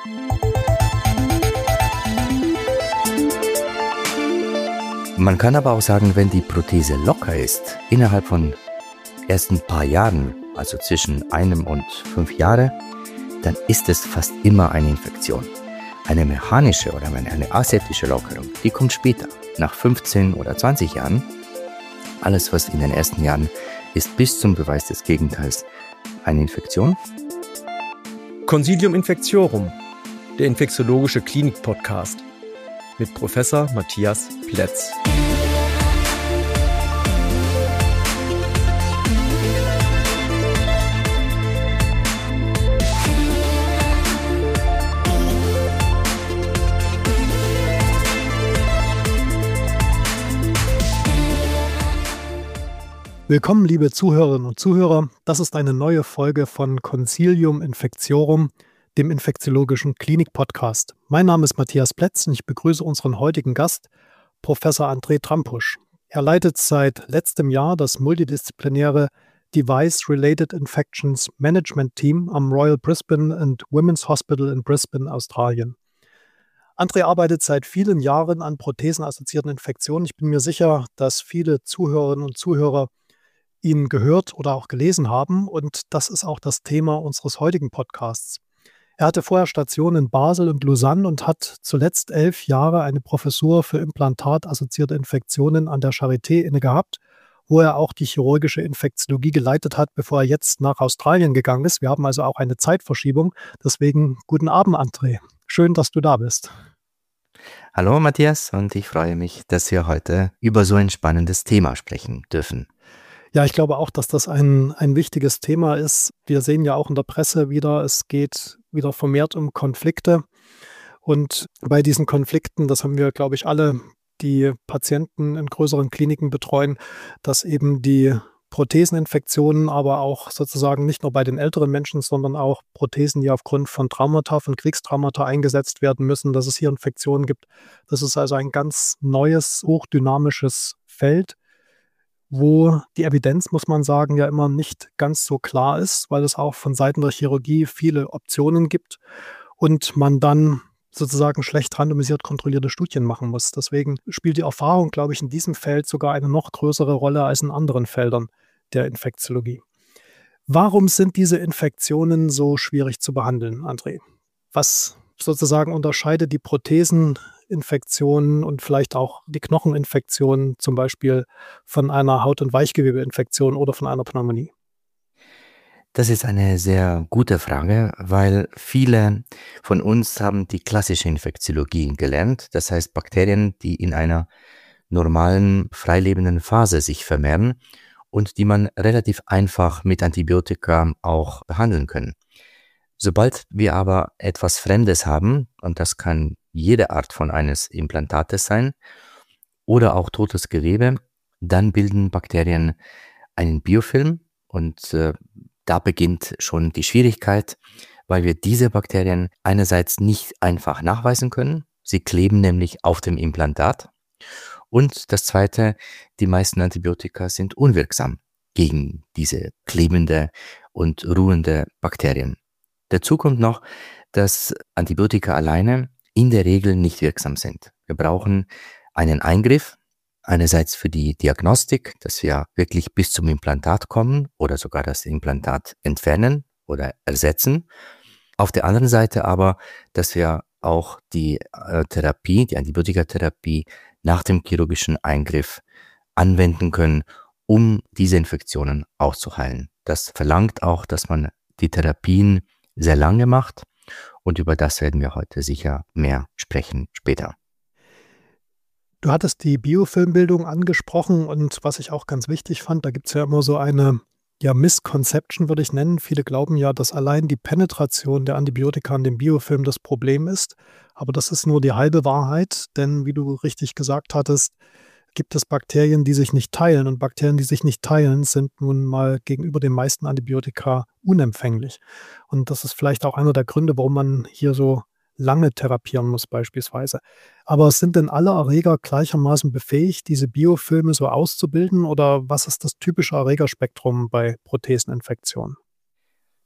Man kann aber auch sagen, wenn die Prothese locker ist, innerhalb von ersten paar Jahren, also zwischen 1 und 5 Jahre, dann ist es fast immer eine Infektion. Eine mechanische oder eine aseptische Lockerung, die kommt später, nach 15 oder 20 Jahren. Alles, was in den ersten Jahren ist, bis zum Beweis des Gegenteils eine Infektion. Consilium Infectiorum, der infektiologische Klinik-Podcast mit Professor Matthias Plätz. Willkommen, liebe Zuhörerinnen und Zuhörer. Das ist eine neue Folge von Consilium Infectiorum, dem infektiologischen Klinik-Podcast. Mein Name ist Matthias Plätz und ich begrüße unseren heutigen Gast, Professor André Trampusch. Er leitet seit letztem Jahr das multidisziplinäre Device-Related Infections Management Team am Royal Brisbane and Women's Hospital in Brisbane, Australien. André arbeitet seit vielen Jahren an prothesenassoziierten Infektionen. Ich bin mir sicher, dass viele Zuhörerinnen und Zuhörer ihn gehört oder auch gelesen haben, und das ist auch das Thema unseres heutigen Podcasts. Er hatte vorher Stationen in Basel und Lausanne und hat zuletzt 11 Jahre eine Professur für implantatassoziierte Infektionen an der Charité inne gehabt, wo er auch die chirurgische Infektiologie geleitet hat, bevor er jetzt nach Australien gegangen ist. Wir haben also auch eine Zeitverschiebung. Deswegen guten Abend, André. Schön, dass du da bist. Hallo Matthias, und ich freue mich, dass wir heute über so ein spannendes Thema sprechen dürfen. Ja, ich glaube auch, dass das ein wichtiges Thema ist. Wir sehen ja auch in der Presse wieder, es geht wieder vermehrt um Konflikte. Und bei diesen Konflikten, das haben wir, glaube ich, alle, die Patienten in größeren Kliniken betreuen, dass eben die Protheseninfektionen, aber auch sozusagen nicht nur bei den älteren Menschen, sondern auch Prothesen, die aufgrund von Traumata, von Kriegstraumata eingesetzt werden müssen, dass es hier Infektionen gibt. Das ist also ein ganz neues, hochdynamisches Feld, wo die Evidenz, muss man sagen, ja immer nicht ganz so klar ist, weil es auch von Seiten der Chirurgie viele Optionen gibt und man dann sozusagen schlecht randomisiert kontrollierte Studien machen muss. Deswegen spielt die Erfahrung, glaube ich, in diesem Feld sogar eine noch größere Rolle als in anderen Feldern der Infektiologie. Warum sind diese Infektionen so schwierig zu behandeln, André? Was sozusagen unterscheidet die Protheseninfektionen und vielleicht auch die Knocheninfektionen zum Beispiel von einer Haut- und Weichgewebeinfektion oder von einer Pneumonie? Das ist eine sehr gute Frage, weil viele von uns haben die klassische Infektiologie gelernt. Das heißt Bakterien, die in einer normalen, freilebenden Phase sich vermehren und die man relativ einfach mit Antibiotika auch behandeln können. Sobald wir aber etwas Fremdes haben, und das kann jede Art von eines Implantates sein oder auch totes Gewebe, dann bilden Bakterien einen Biofilm, und da beginnt schon die Schwierigkeit, weil wir diese Bakterien einerseits nicht einfach nachweisen können. Sie kleben nämlich auf dem Implantat. Und das Zweite, die meisten Antibiotika sind unwirksam gegen diese klebende und ruhende Bakterien. Dazu kommt noch, dass Antibiotika alleine in der Regel nicht wirksam sind. Wir brauchen einen Eingriff, einerseits für die Diagnostik, dass wir wirklich bis zum Implantat kommen oder sogar das Implantat entfernen oder ersetzen. Auf der anderen Seite aber, dass wir auch die Therapie, die Antibiotikatherapie nach dem chirurgischen Eingriff anwenden können, um diese Infektionen auszuheilen. Das verlangt auch, dass man die Therapien sehr lange macht, und über das werden wir heute sicher mehr sprechen später. Du hattest die Biofilmbildung angesprochen, und was ich auch ganz wichtig fand, da gibt es ja immer so eine Misconception, würde ich nennen. Viele glauben ja, dass allein die Penetration der Antibiotika in dem Biofilm das Problem ist, aber das ist nur die halbe Wahrheit, denn wie du richtig gesagt hattest, gibt es Bakterien, die sich nicht teilen, und Bakterien, die sich nicht teilen, sind nun mal gegenüber den meisten Antibiotika unempfänglich. Und das ist vielleicht auch einer der Gründe, warum man hier so lange therapieren muss beispielsweise. Aber sind denn alle Erreger gleichermaßen befähigt, diese Biofilme so auszubilden, oder was ist das typische Erregerspektrum bei Protheseninfektionen?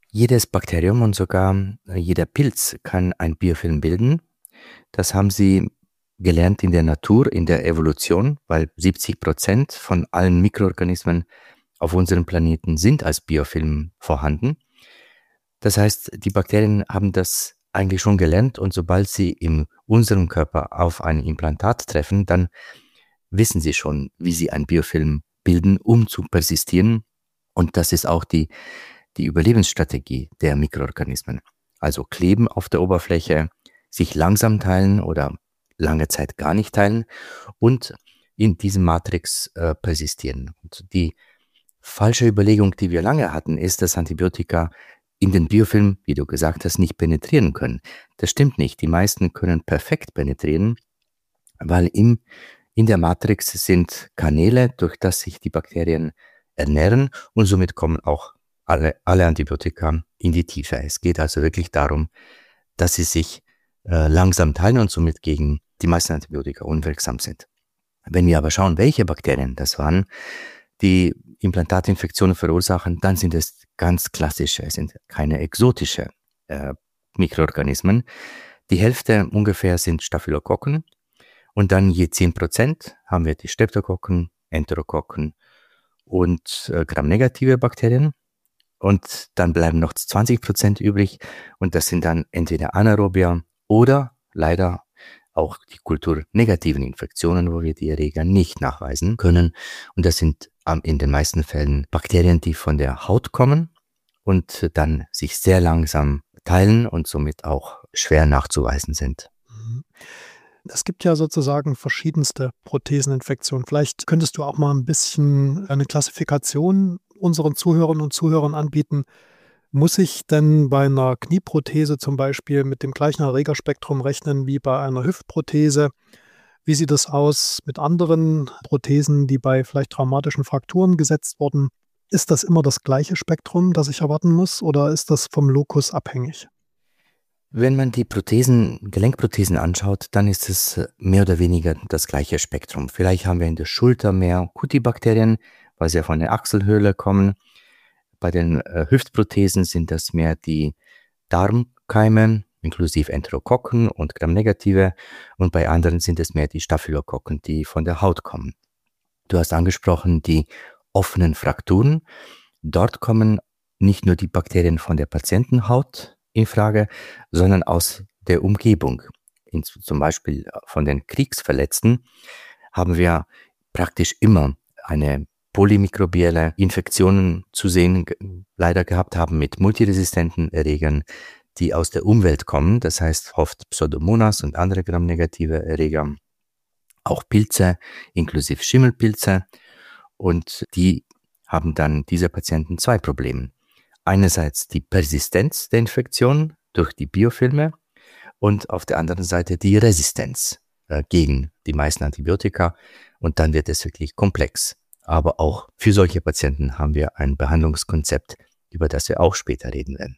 Jedes Bakterium und sogar jeder Pilz kann ein Biofilm bilden. Das haben sie gelernt in der Natur, in der Evolution, weil 70% von allen Mikroorganismen auf unserem Planeten sind als Biofilm vorhanden. Das heißt, die Bakterien haben das eigentlich schon gelernt und sobald sie in unserem Körper auf ein Implantat treffen, dann wissen sie schon, wie sie ein Biofilm bilden, um zu persistieren. Und das ist auch die Überlebensstrategie der Mikroorganismen. Also kleben auf der Oberfläche, sich langsam teilen oder lange Zeit gar nicht teilen und in diesem Matrix persistieren. Und die falsche Überlegung, die wir lange hatten, ist, dass Antibiotika in den Biofilm, wie du gesagt hast, nicht penetrieren können. Das stimmt nicht. Die meisten können perfekt penetrieren, weil in der Matrix sind Kanäle, durch das sich die Bakterien ernähren und somit kommen auch alle Antibiotika in die Tiefe. Es geht also wirklich darum, dass sie sich langsam teilen und somit gegen die meisten Antibiotika unwirksam sind. Wenn wir aber schauen, welche Bakterien das waren, die Implantatinfektionen verursachen, dann sind es ganz klassische, es sind keine exotische Mikroorganismen. Die Hälfte ungefähr sind Staphylokokken und dann je 10% haben wir die Streptokokken, Enterokokken und gramnegative Bakterien. Und dann bleiben noch 20% übrig und das sind dann entweder Anaerobia oder leider auch die kulturnegativen Infektionen, wo wir die Erreger nicht nachweisen können. Und das sind in den meisten Fällen Bakterien, die von der Haut kommen und dann sich sehr langsam teilen und somit auch schwer nachzuweisen sind. Es gibt ja sozusagen verschiedenste Protheseninfektionen. Vielleicht könntest du auch mal ein bisschen eine Klassifikation unseren Zuhörerinnen und Zuhörern anbieten. Muss ich denn bei einer Knieprothese zum Beispiel mit dem gleichen Erregerspektrum rechnen wie bei einer Hüftprothese? Wie sieht es aus mit anderen Prothesen, die bei vielleicht traumatischen Frakturen gesetzt wurden? Ist das immer das gleiche Spektrum, das ich erwarten muss, oder ist das vom Lokus abhängig? Wenn man die Gelenkprothesen anschaut, dann ist es mehr oder weniger das gleiche Spektrum. Vielleicht haben wir in der Schulter mehr Kutibakterien, weil sie ja von der Achselhöhle kommen. Bei den Hüftprothesen sind das mehr die Darmkeime, inklusive Enterokokken und Gramnegative. Und bei anderen sind es mehr die Staphylokokken, die von der Haut kommen. Du hast angesprochen die offenen Frakturen. Dort kommen nicht nur die Bakterien von der Patientenhaut in Frage, sondern aus der Umgebung. Zum Beispiel von den Kriegsverletzten haben wir praktisch immer eine polymikrobielle Infektionen zu sehen, leider gehabt haben mit multiresistenten Erregern, die aus der Umwelt kommen. Das heißt oft Pseudomonas und andere gramnegative Erreger, auch Pilze, inklusive Schimmelpilze. Und die haben dann diese Patienten zwei Probleme. Einerseits die Persistenz der Infektion durch die Biofilme und auf der anderen Seite die Resistenz gegen die meisten Antibiotika. Und dann wird es wirklich komplex. Aber auch für solche Patienten haben wir ein Behandlungskonzept, über das wir auch später reden werden.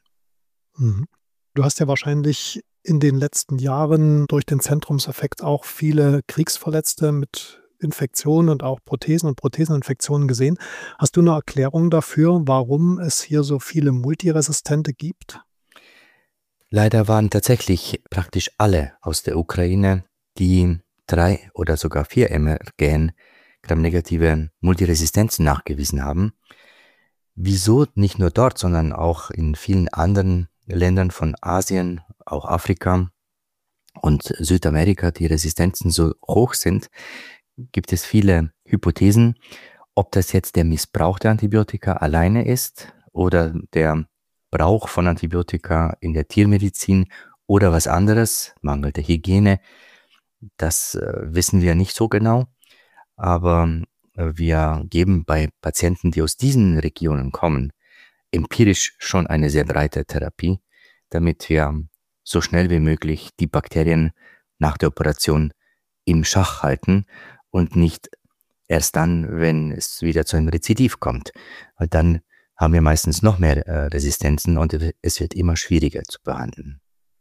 Du hast ja wahrscheinlich in den letzten Jahren durch den Zentrumseffekt auch viele Kriegsverletzte mit Infektionen und auch Prothesen und Protheseninfektionen gesehen. Hast du eine Erklärung dafür, warum es hier so viele Multiresistente gibt? Leider waren tatsächlich praktisch alle aus der Ukraine, die 3 oder sogar 4 MRGN gramnegative Multiresistenzen nachgewiesen haben. Wieso nicht nur dort, sondern auch in vielen anderen Ländern von Asien, auch Afrika und Südamerika, die Resistenzen so hoch sind, gibt es viele Hypothesen, ob das jetzt der Missbrauch der Antibiotika alleine ist oder der Brauch von Antibiotika in der Tiermedizin oder was anderes, mangelnde Hygiene. Das wissen wir nicht so genau, aber wir geben bei Patienten, die aus diesen Regionen kommen, empirisch schon eine sehr breite Therapie, damit wir so schnell wie möglich die Bakterien nach der Operation im Schach halten und nicht erst dann, wenn es wieder zu einem Rezidiv kommt. Weil dann haben wir meistens noch mehr Resistenzen und es wird immer schwieriger zu behandeln.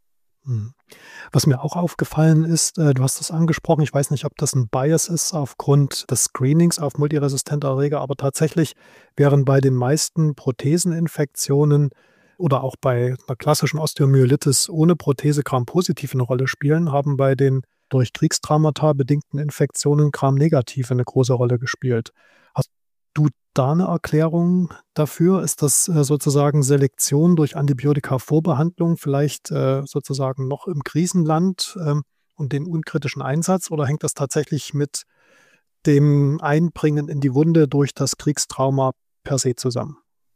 Was mir auch aufgefallen ist, du hast das angesprochen, ich weiß nicht, ob das ein Bias ist aufgrund des Screenings auf multiresistente Erreger, aber tatsächlich wären bei den meisten Protheseninfektionen oder auch bei einer klassischen Osteomyelitis ohne Prothese Gram-positiv eine Rolle spielen, haben bei den durch Kriegstraumata bedingten Infektionen Gram-negativ eine große Rolle gespielt. Hast du da eine Erklärung dafür? Ist das sozusagen Selektion durch Antibiotika-Vorbehandlung vielleicht sozusagen noch im Krisenland und den unkritischen Einsatz, oder hängt das tatsächlich mit dem Einbringen in die Wunde durch das Kriegstrauma per se zusammen?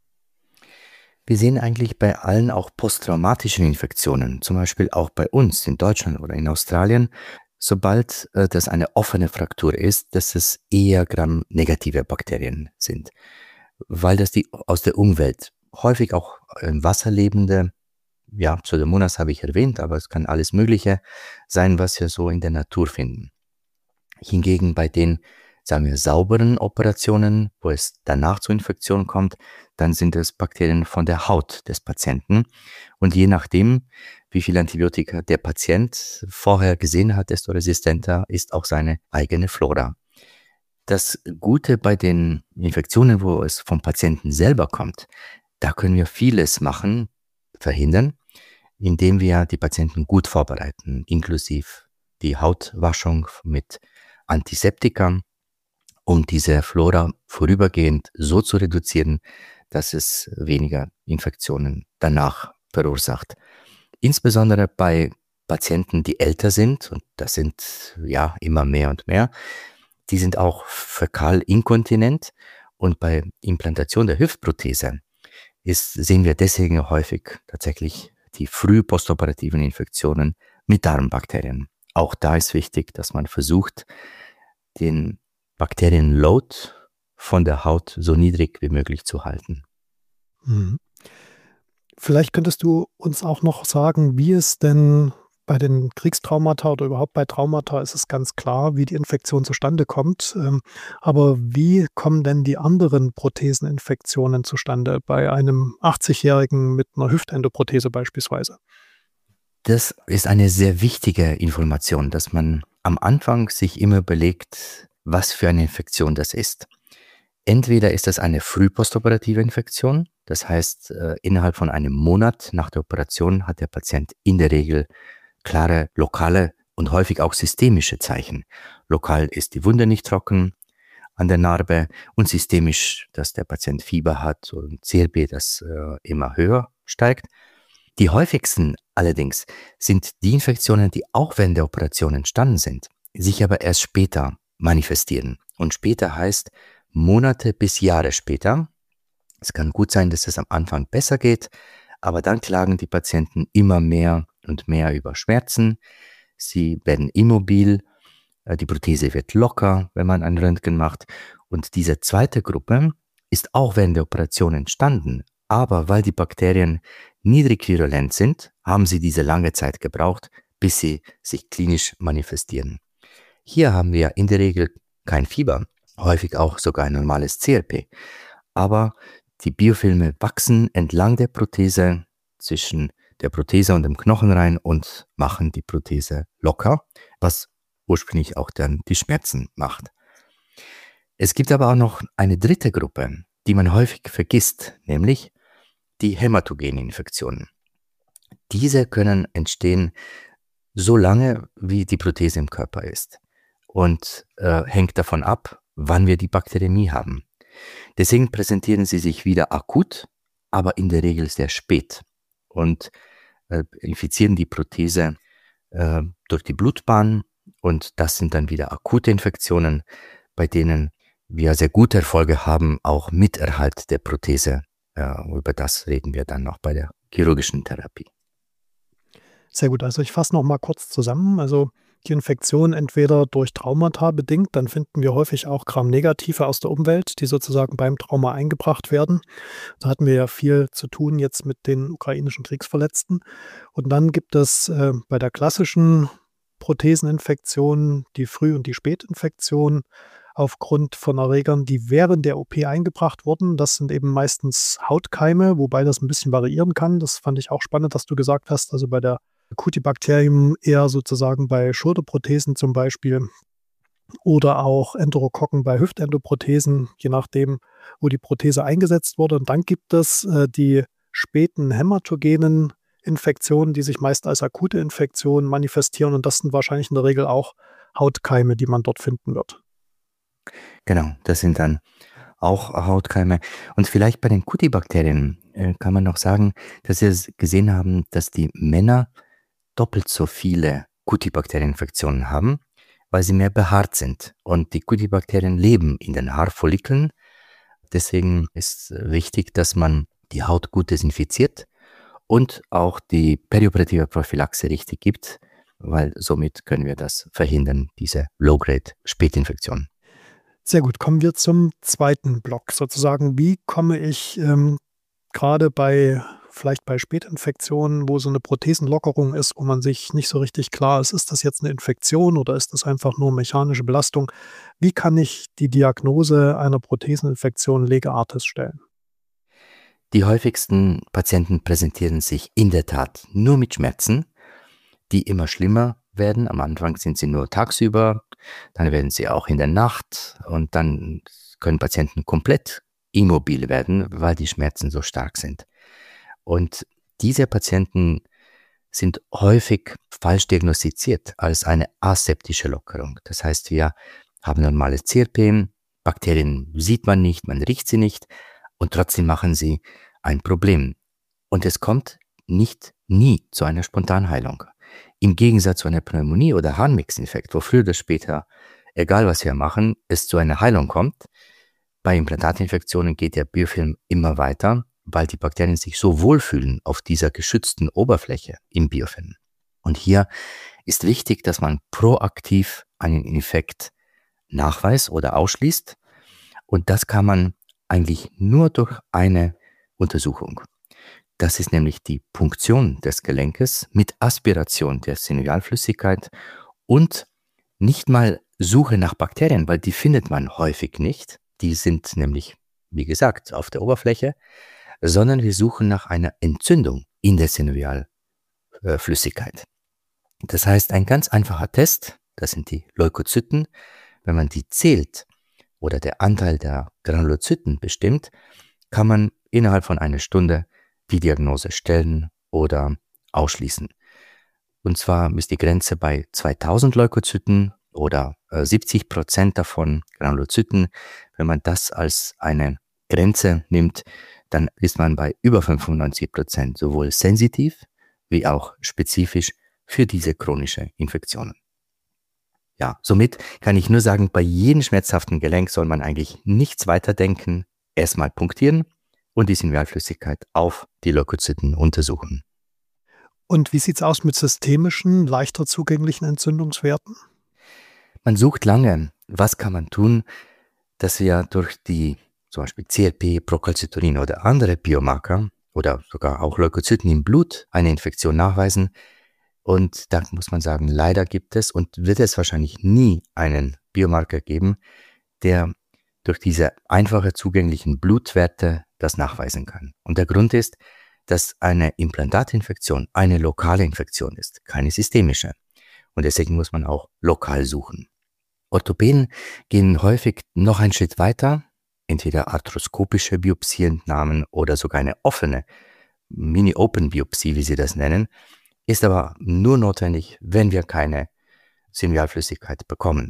Wir sehen eigentlich bei allen auch posttraumatischen Infektionen, zum Beispiel auch bei uns in Deutschland oder in Australien, sobald das eine offene Fraktur ist, dass es eher Gram-negative Bakterien sind, weil das die aus der Umwelt, häufig auch im Wasser lebende, ja, Pseudomonas habe ich erwähnt, aber es kann alles Mögliche sein, was wir so in der Natur finden. Hingegen bei den, sagen wir, sauberen Operationen, wo es danach zur Infektion kommt, dann sind es Bakterien von der Haut des Patienten. Und je nachdem, wie viel Antibiotika der Patient vorher gesehen hat, desto resistenter ist auch seine eigene Flora. Das Gute bei den Infektionen, wo es vom Patienten selber kommt, da können wir vieles machen, verhindern, indem wir die Patienten gut vorbereiten, inklusive die Hautwaschung mit Antiseptika, um diese Flora vorübergehend so zu reduzieren, dass es weniger Infektionen danach verursacht. Insbesondere bei Patienten, die älter sind, und das sind ja immer mehr und mehr, die sind auch fäkal inkontinent, und bei Implantation der Hüftprothese sehen wir deswegen häufig tatsächlich die früh postoperativen Infektionen mit Darmbakterien. Auch da ist wichtig, dass man versucht, den Bakterienload von der Haut so niedrig wie möglich zu halten. Mhm. Vielleicht könntest du uns auch noch sagen, wie es denn bei den Kriegstraumata oder überhaupt bei Traumata ist es ganz klar, wie die Infektion zustande kommt. Aber wie kommen denn die anderen Protheseninfektionen zustande bei einem 80-Jährigen mit einer Hüftendoprothese beispielsweise? Das ist eine sehr wichtige Information, dass man am Anfang sich immer überlegt, was für eine Infektion das ist. Entweder ist das eine frühpostoperative Infektion, das heißt, innerhalb von einem Monat nach der Operation hat der Patient in der Regel klare lokale und häufig auch systemische Zeichen. Lokal ist die Wunde nicht trocken an der Narbe und systemisch, dass der Patient Fieber hat und CRP, das immer höher steigt. Die häufigsten allerdings sind die Infektionen, die auch während der Operation entstanden sind, sich aber erst später manifestieren. Und später heißt Monate bis Jahre später. Es kann gut sein, dass es am Anfang besser geht, aber dann klagen die Patienten immer mehr und mehr über Schmerzen. Sie werden immobil, die Prothese wird locker, wenn man ein Röntgen macht. Und diese zweite Gruppe ist auch während der Operation entstanden. Aber weil die Bakterien niedrig virulent sind, haben sie diese lange Zeit gebraucht, bis sie sich klinisch manifestieren. Hier haben wir in der Regel kein Fieber, häufig auch sogar ein normales CRP. Aber die Biofilme wachsen entlang der Prothese, zwischen der Prothese und dem Knochenrein, und machen die Prothese locker, was ursprünglich auch dann die Schmerzen macht. Es gibt aber auch noch eine dritte Gruppe, die man häufig vergisst, nämlich die hämatogenen Infektionen. Diese können entstehen so lange, wie die Prothese im Körper ist, und hängt davon ab, wann wir die Bakteriämie haben. Deswegen präsentieren sie sich wieder akut, aber in der Regel sehr spät und infizieren die Prothese durch die Blutbahn, und das sind dann wieder akute Infektionen, bei denen wir sehr gute Erfolge haben, auch mit Erhalt der Prothese. Über das reden wir dann noch bei der chirurgischen Therapie. Sehr gut, also ich fasse noch mal kurz zusammen. Also die Infektion entweder durch Traumata bedingt, dann finden wir häufig auch Gram-Negative aus der Umwelt, die sozusagen beim Trauma eingebracht werden. Da hatten wir ja viel zu tun jetzt mit den ukrainischen Kriegsverletzten. Und dann gibt es bei der klassischen Protheseninfektion die Früh- und die Spätinfektion aufgrund von Erregern, die während der OP eingebracht wurden. Das sind eben meistens Hautkeime, wobei das ein bisschen variieren kann. Das fand ich auch spannend, dass du gesagt hast, also bei der Cutibacterium eher sozusagen bei Schulterprothesen zum Beispiel oder auch Enterokokken bei Hüftendoprothesen, je nachdem, wo die Prothese eingesetzt wurde. Und dann gibt es die späten hämatogenen Infektionen, die sich meist als akute Infektion manifestieren. Und das sind wahrscheinlich in der Regel auch Hautkeime, die man dort finden wird. Genau, das sind dann auch Hautkeime. Und vielleicht bei den Kutibakterien kann man noch sagen, dass wir gesehen haben, dass die Männer doppelt so viele Kutibakterieninfektionen haben, weil sie mehr behaart sind. Und die Kutibakterien leben in den Haarfollikeln. Deswegen ist wichtig, dass man die Haut gut desinfiziert und auch die perioperative Prophylaxe richtig gibt, weil somit können wir das verhindern, diese Low-Grade-Spätinfektion. Sehr gut, kommen wir zum zweiten Block sozusagen. Wie komme ich gerade vielleicht bei Spätinfektionen, wo so eine Prothesenlockerung ist, wo man sich nicht so richtig klar ist das jetzt eine Infektion oder ist das einfach nur mechanische Belastung? Wie kann ich die Diagnose einer Protheseninfektion Lege Artis stellen? Die häufigsten Patienten präsentieren sich in der Tat nur mit Schmerzen, die immer schlimmer werden. Am Anfang sind sie nur tagsüber, dann werden sie auch in der Nacht und dann können Patienten komplett immobil werden, weil die Schmerzen so stark sind. Und diese Patienten sind häufig falsch diagnostiziert als eine aseptische Lockerung. Das heißt, wir haben normales CRP, Bakterien sieht man nicht, man riecht sie nicht und trotzdem machen sie ein Problem. Und es kommt nie zu einer Spontanheilung. Im Gegensatz zu einer Pneumonie oder Harnwegsinfekt, wo früher oder später, egal was wir machen, es zu einer Heilung kommt. Bei Implantatinfektionen geht der Biofilm immer weiter, weil die Bakterien sich so wohlfühlen auf dieser geschützten Oberfläche im Biofilm. Und hier ist wichtig, dass man proaktiv einen Infekt nachweist oder ausschließt. Und das kann man eigentlich nur durch eine Untersuchung. Das ist nämlich die Punktion des Gelenkes mit Aspiration der Synovialflüssigkeit und nicht mal Suche nach Bakterien, weil die findet man häufig nicht. Die sind nämlich, wie gesagt, auf der Oberfläche, sondern wir suchen nach einer Entzündung in der Synovialflüssigkeit. Das heißt, ein ganz einfacher Test, das sind die Leukozyten. Wenn man die zählt oder der Anteil der Granulozyten bestimmt, kann man innerhalb von einer Stunde die Diagnose stellen oder ausschließen. Und zwar ist die Grenze bei 2000 Leukozyten oder 70% davon Granulozyten. Wenn man das als eine Grenze nimmt, dann ist man bei über 95% sowohl sensitiv wie auch spezifisch für diese chronische Infektionen. Ja, somit kann ich nur sagen, bei jedem schmerzhaften Gelenk soll man eigentlich nichts weiter denken, erstmal punktieren und die Synovialflüssigkeit auf die Leukozyten untersuchen. Und wie sieht es aus mit systemischen, leichter zugänglichen Entzündungswerten? Man sucht lange, was kann man tun, dass wir durch die zum Beispiel CRP, Procalcitonin oder andere Biomarker oder sogar auch Leukozyten im Blut eine Infektion nachweisen. Und da muss man sagen, leider gibt es und wird es wahrscheinlich nie einen Biomarker geben, der durch diese einfache zugänglichen Blutwerte das nachweisen kann. Und der Grund ist, dass eine Implantatinfektion eine lokale Infektion ist, keine systemische. Und deswegen muss man auch lokal suchen. Orthopäden gehen häufig noch einen Schritt weiter, entweder arthroskopische Biopsieentnahmen oder sogar eine offene Mini-Open-Biopsie, wie sie das nennen, ist aber nur notwendig, wenn wir keine Synovialflüssigkeit bekommen.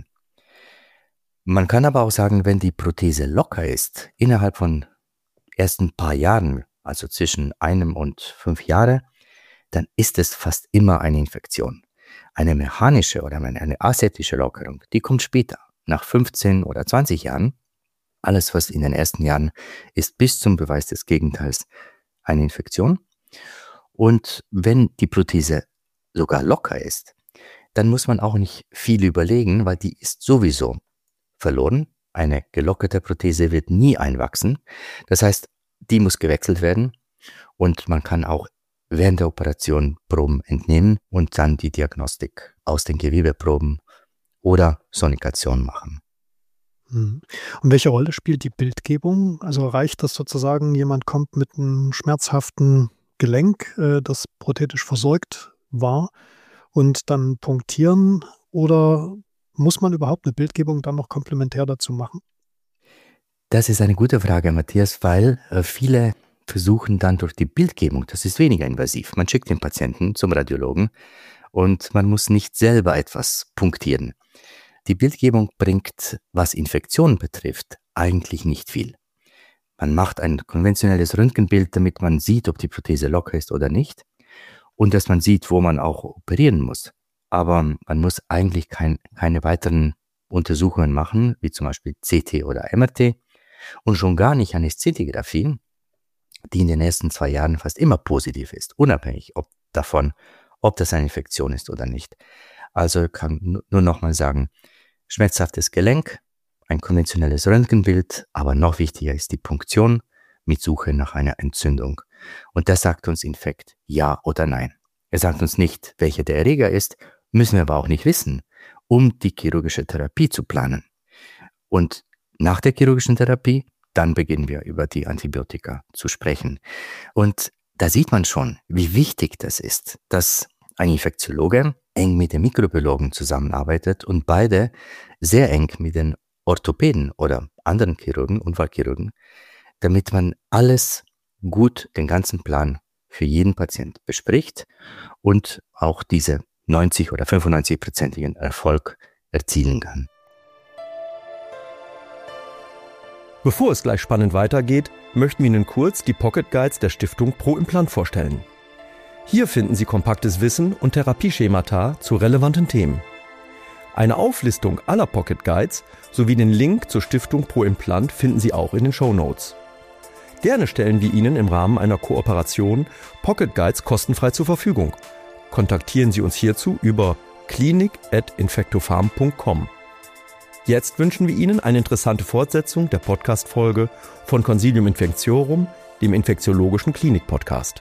Man kann aber auch sagen, wenn die Prothese locker ist, innerhalb von ersten paar Jahren, also zwischen 1 und 5 Jahre, dann ist es fast immer eine Infektion. Eine mechanische oder eine aseptische Lockerung, die kommt später, nach 15 oder 20 Jahren. Alles, was in den ersten Jahren ist, bis zum Beweis des Gegenteils eine Infektion. Und wenn die Prothese sogar locker ist, dann muss man auch nicht viel überlegen, weil die ist sowieso verloren. Eine gelockerte Prothese wird nie einwachsen. Das heißt, die muss gewechselt werden und man kann auch während der Operation Proben entnehmen und dann die Diagnostik aus den Gewebeproben oder Sonikation machen. Und welche Rolle spielt die Bildgebung? Also reicht das sozusagen, jemand kommt mit einem schmerzhaften Gelenk, das prothetisch versorgt war und dann punktieren oder muss man überhaupt eine Bildgebung dann noch komplementär dazu machen? Das ist eine gute Frage, Matthias, weil viele versuchen dann durch die Bildgebung, das ist weniger invasiv. Man schickt den Patienten zum Radiologen und man muss nicht selber etwas punktieren. Die Bildgebung bringt, was Infektionen betrifft, eigentlich nicht viel. Man macht ein konventionelles Röntgenbild, damit man sieht, ob die Prothese locker ist oder nicht und dass man sieht, wo man auch operieren muss. Aber man muss eigentlich keine weiteren Untersuchungen machen, wie zum Beispiel CT oder MRT und schon gar nicht eine Szintigraphie, die in den ersten 2 Jahren fast immer positiv ist, unabhängig davon, ob das eine Infektion ist oder nicht. Also ich kann nur nochmal sagen, schmerzhaftes Gelenk, ein konventionelles Röntgenbild, aber noch wichtiger ist die Punktion mit Suche nach einer Entzündung. Und das sagt uns Infekt, ja oder nein. Er sagt uns nicht, welcher der Erreger ist, müssen wir aber auch nicht wissen, um die chirurgische Therapie zu planen. Und nach der chirurgischen Therapie, dann beginnen wir über die Antibiotika zu sprechen. Und da sieht man schon, wie wichtig das ist, dass ein Infektiologe eng mit dem Mikrobiologen zusammenarbeitet und beide sehr eng mit den Orthopäden oder anderen Chirurgen, Unfallchirurgen, damit man alles gut, den ganzen Plan für jeden Patient bespricht und auch diese 90- oder 95-prozentigen Erfolg erzielen kann. Bevor es gleich spannend weitergeht, möchten wir Ihnen kurz die Pocket Guides der Stiftung Pro Implant vorstellen. Hier finden Sie kompaktes Wissen und Therapieschemata zu relevanten Themen. Eine Auflistung aller Pocket Guides sowie den Link zur Stiftung Pro Implant finden Sie auch in den Shownotes. Gerne stellen wir Ihnen im Rahmen einer Kooperation Pocket Guides kostenfrei zur Verfügung. Kontaktieren Sie uns hierzu über klinik@infectopharm.com. Jetzt wünschen wir Ihnen eine interessante Fortsetzung der Podcast-Folge von Consilium Infectiorum, dem infektiologischen Klinik-Podcast.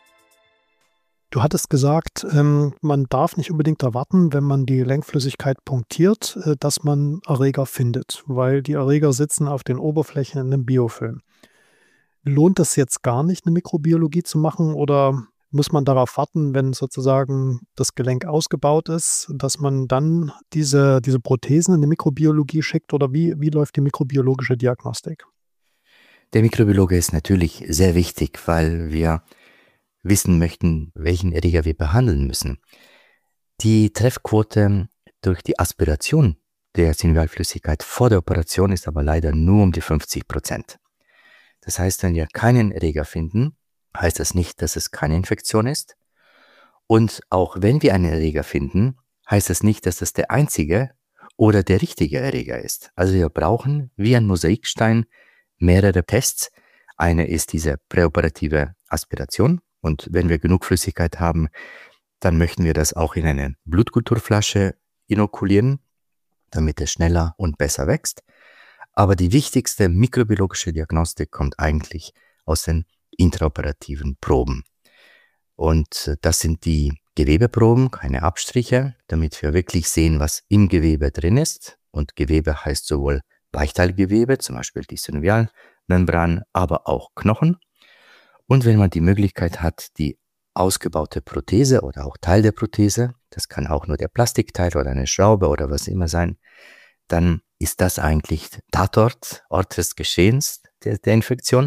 Du hattest gesagt, man darf nicht unbedingt erwarten, wenn man die Lenkflüssigkeit punktiert, dass man Erreger findet, weil die Erreger sitzen auf den Oberflächen in einem Biofilm. Lohnt es jetzt gar nicht, eine Mikrobiologie zu machen oder muss man darauf warten, wenn sozusagen das Gelenk ausgebaut ist, dass man dann diese Prothesen in die Mikrobiologie schickt oder wie läuft die mikrobiologische Diagnostik? Der Mikrobiologe ist natürlich sehr wichtig, weil wir wissen möchten, welchen Erreger wir behandeln müssen. Die Treffquote durch die Aspiration der Synovialflüssigkeit vor der Operation ist aber leider nur um die 50%. Das heißt, wenn wir keinen Erreger finden, heißt das nicht, dass es keine Infektion ist. Und auch wenn wir einen Erreger finden, heißt das nicht, dass das der einzige oder der richtige Erreger ist. Also wir brauchen wie ein Mosaikstein mehrere Tests. Eine ist diese präoperative Aspiration. Und wenn wir genug Flüssigkeit haben, dann möchten wir das auch in eine Blutkulturflasche inokulieren, damit es schneller und besser wächst. Aber die wichtigste mikrobiologische Diagnostik kommt eigentlich aus den intraoperativen Proben. Und das sind die Gewebeproben, keine Abstriche, damit wir wirklich sehen, was im Gewebe drin ist. Und Gewebe heißt sowohl Weichteilgewebe, zum Beispiel die Synovialmembran, aber auch Knochen. Und wenn man die Möglichkeit hat, die ausgebaute Prothese oder auch Teil der Prothese, das kann auch nur der Plastikteil oder eine Schraube oder was immer sein, dann ist das eigentlich Tatort, Ort des Geschehens der Infektion,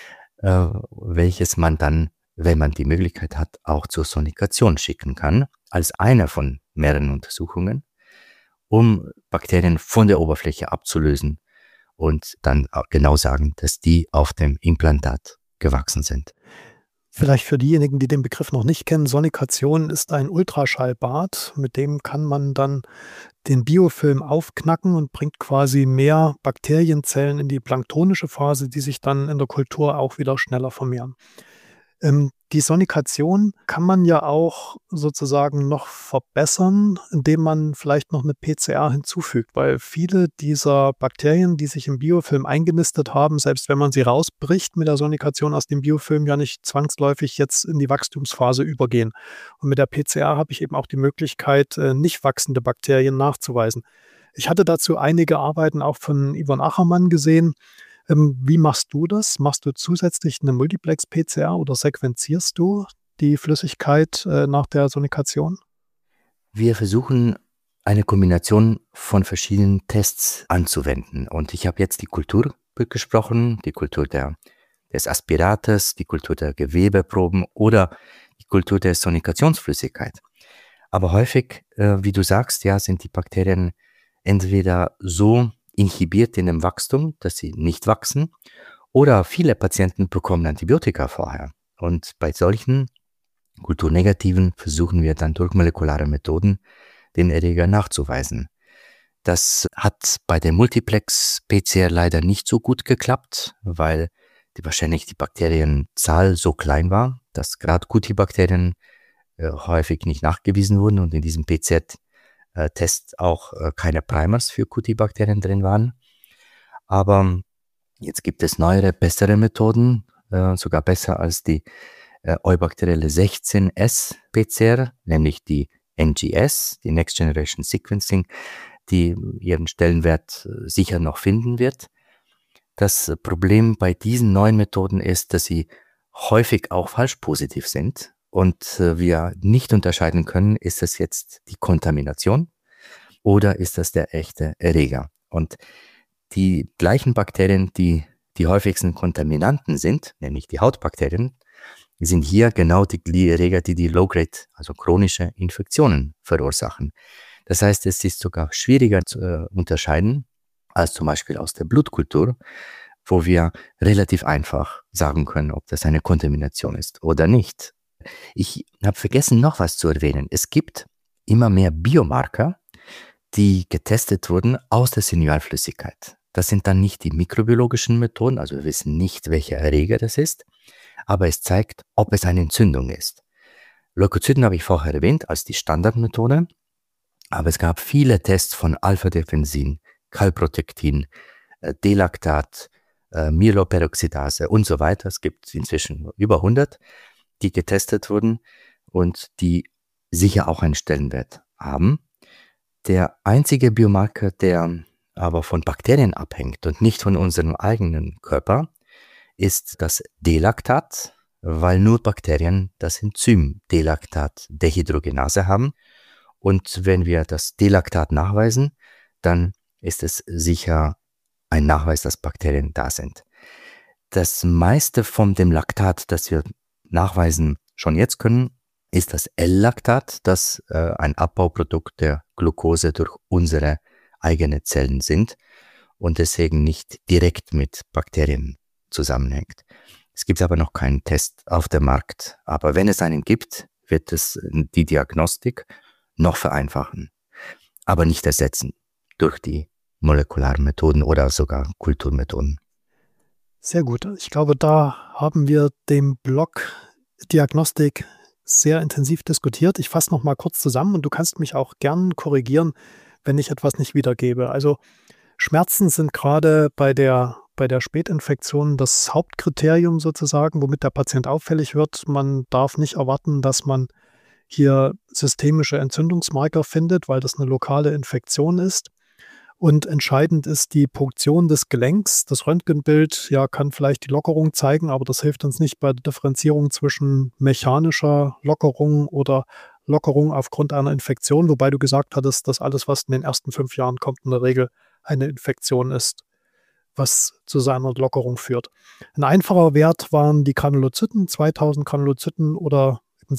welches man dann, wenn man die Möglichkeit hat, auch zur Sonikation schicken kann, als eine von mehreren Untersuchungen, um Bakterien von der Oberfläche abzulösen und dann genau sagen, dass die auf dem Implantat gewachsen sind. Vielleicht für diejenigen, die den Begriff noch nicht kennen, Sonikation ist ein Ultraschallbad, mit dem kann man dann den Biofilm aufknacken und bringt quasi mehr Bakterienzellen in die planktonische Phase, die sich dann in der Kultur auch wieder schneller vermehren. Die Sonikation kann man ja auch sozusagen noch verbessern, indem man vielleicht noch eine PCR hinzufügt, weil viele dieser Bakterien, die sich im Biofilm eingenistet haben, selbst wenn man sie rausbricht mit der Sonikation aus dem Biofilm, ja nicht zwangsläufig jetzt in die Wachstumsphase übergehen. Und mit der PCR habe ich eben auch die Möglichkeit, nicht wachsende Bakterien nachzuweisen. Ich hatte dazu einige Arbeiten auch von Yvonne Achermann gesehen. Wie machst du das? Machst du zusätzlich eine Multiplex-PCR oder sequenzierst du die Flüssigkeit nach der Sonikation? Wir versuchen eine Kombination von verschiedenen Tests anzuwenden. Und ich habe jetzt die Kultur gesprochen, die Kultur der des Aspirates, die Kultur der Gewebeproben oder die Kultur der Sonikationsflüssigkeit. Aber häufig, wie du sagst, ja, sind die Bakterien entweder so inhibiert in dem Wachstum, dass sie nicht wachsen, oder viele Patienten bekommen Antibiotika vorher. Und bei solchen Kulturnegativen versuchen wir dann durch molekulare Methoden den Erreger nachzuweisen. Das hat bei der Multiplex-PCR leider nicht so gut geklappt, weil wahrscheinlich die Bakterienzahl so klein war, dass gerade Qt-Bakterien häufig nicht nachgewiesen wurden und in diesem PCR-Test auch keine Primers für Qt-Bakterien drin waren. Aber jetzt gibt es neuere, bessere Methoden, sogar besser als die eubakterielle 16S PCR, nämlich die NGS, die Next Generation Sequencing, die ihren Stellenwert sicher noch finden wird. Das Problem bei diesen neuen Methoden ist, dass sie häufig auch falsch positiv sind und wir nicht unterscheiden können, ist das jetzt die Kontamination oder ist das der echte Erreger. Und die gleichen Bakterien, die die häufigsten Kontaminanten sind, nämlich die Hautbakterien, sind hier genau die Erreger, die die Low-Grade, also chronische Infektionen verursachen. Das heißt, es ist sogar schwieriger zu unterscheiden als zum Beispiel aus der Blutkultur, wo wir relativ einfach sagen können, ob das eine Kontamination ist oder nicht. Ich habe vergessen, noch was zu erwähnen. Es gibt immer mehr Biomarker, die getestet wurden aus der Sinualflüssigkeit. Das sind dann nicht die mikrobiologischen Methoden, also wir wissen nicht, welcher Erreger das ist, aber es zeigt, ob es eine Entzündung ist. Leukozyten habe ich vorher erwähnt als die Standardmethode, aber es gab viele Tests von Alpha-Defensin, Calprotectin, D-Lactat, Myeloperoxidase und so weiter. Es gibt inzwischen über 100, die getestet wurden und die sicher auch einen Stellenwert haben. Der einzige Biomarker, der aber von Bakterien abhängt und nicht von unserem eigenen Körper, ist das D-Lactat, weil nur Bakterien das Enzym D-Lactat-Dehydrogenase haben. Und wenn wir das D-Lactat nachweisen, dann ist es sicher ein Nachweis, dass Bakterien da sind. Das meiste von dem Laktat, das wir nachweisen schon jetzt können, ist das L-Lactat, das ein Abbauprodukt der Glucose durch unsere eigenen Zellen sind und deswegen nicht direkt mit Bakterien zusammenhängt. Es gibt aber noch keinen Test auf dem Markt. Aber wenn es einen gibt, wird es die Diagnostik noch vereinfachen, aber nicht ersetzen durch die molekularen Methoden oder sogar Kulturmethoden. Sehr gut. Ich glaube, da haben wir den Block Diagnostik sehr intensiv diskutiert. Ich fasse noch mal kurz zusammen und du kannst mich auch gern korrigieren, wenn ich etwas nicht wiedergebe. Also Schmerzen sind gerade bei der Spätinfektion das Hauptkriterium sozusagen, womit der Patient auffällig wird. Man darf nicht erwarten, dass man hier systemische Entzündungsmarker findet, weil das eine lokale Infektion ist. Und entscheidend ist die Punktion des Gelenks. Das Röntgenbild kann vielleicht die Lockerung zeigen, aber das hilft uns nicht bei der Differenzierung zwischen mechanischer Lockerung oder Lockerung aufgrund einer Infektion, wobei du gesagt hattest, dass alles, was in den ersten 5 Jahren kommt, in der Regel eine Infektion ist, was zu seiner Lockerung führt. Ein einfacher Wert waren die Granulozyten, 2000 Granulozyten oder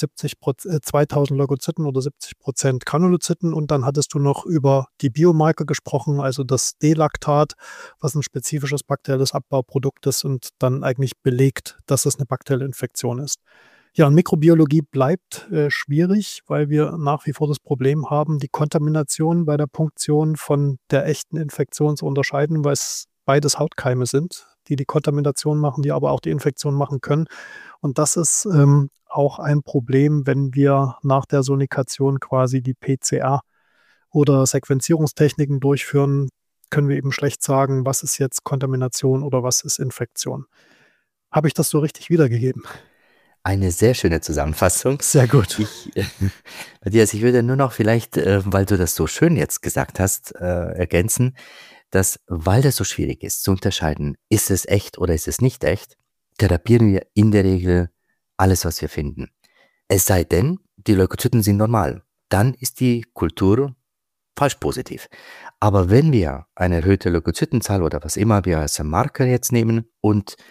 2000 Leukozyten oder 70% Granulozyten, und dann hattest du noch über die Biomarker gesprochen, also das D-Lactat, was ein spezifisches bakterielles Abbauprodukt ist und dann eigentlich belegt, dass es eine bakterielle Infektion ist. Ja, und Mikrobiologie bleibt schwierig, weil wir nach wie vor das Problem haben, die Kontamination bei der Punktion von der echten Infektion zu unterscheiden, weil es beides Hautkeime sind, die Kontamination machen, die aber auch die Infektion machen können. Und das ist auch ein Problem, wenn wir nach der Sonikation quasi die PCR oder Sequenzierungstechniken durchführen, können wir eben schlecht sagen, was ist jetzt Kontamination oder was ist Infektion. Habe ich das so richtig wiedergegeben? Eine sehr schöne Zusammenfassung. Sehr gut. Matthias, ich würde nur noch vielleicht, weil du das so schön jetzt gesagt hast, ergänzen, dass, weil das so schwierig ist zu unterscheiden, ist es echt oder ist es nicht echt, therapieren wir in der Regel alles, was wir finden. Es sei denn, die Leukozyten sind normal. Dann ist die Kultur falsch positiv. Aber wenn wir eine erhöhte Leukozytenzahl oder was immer wir als Marker jetzt nehmen und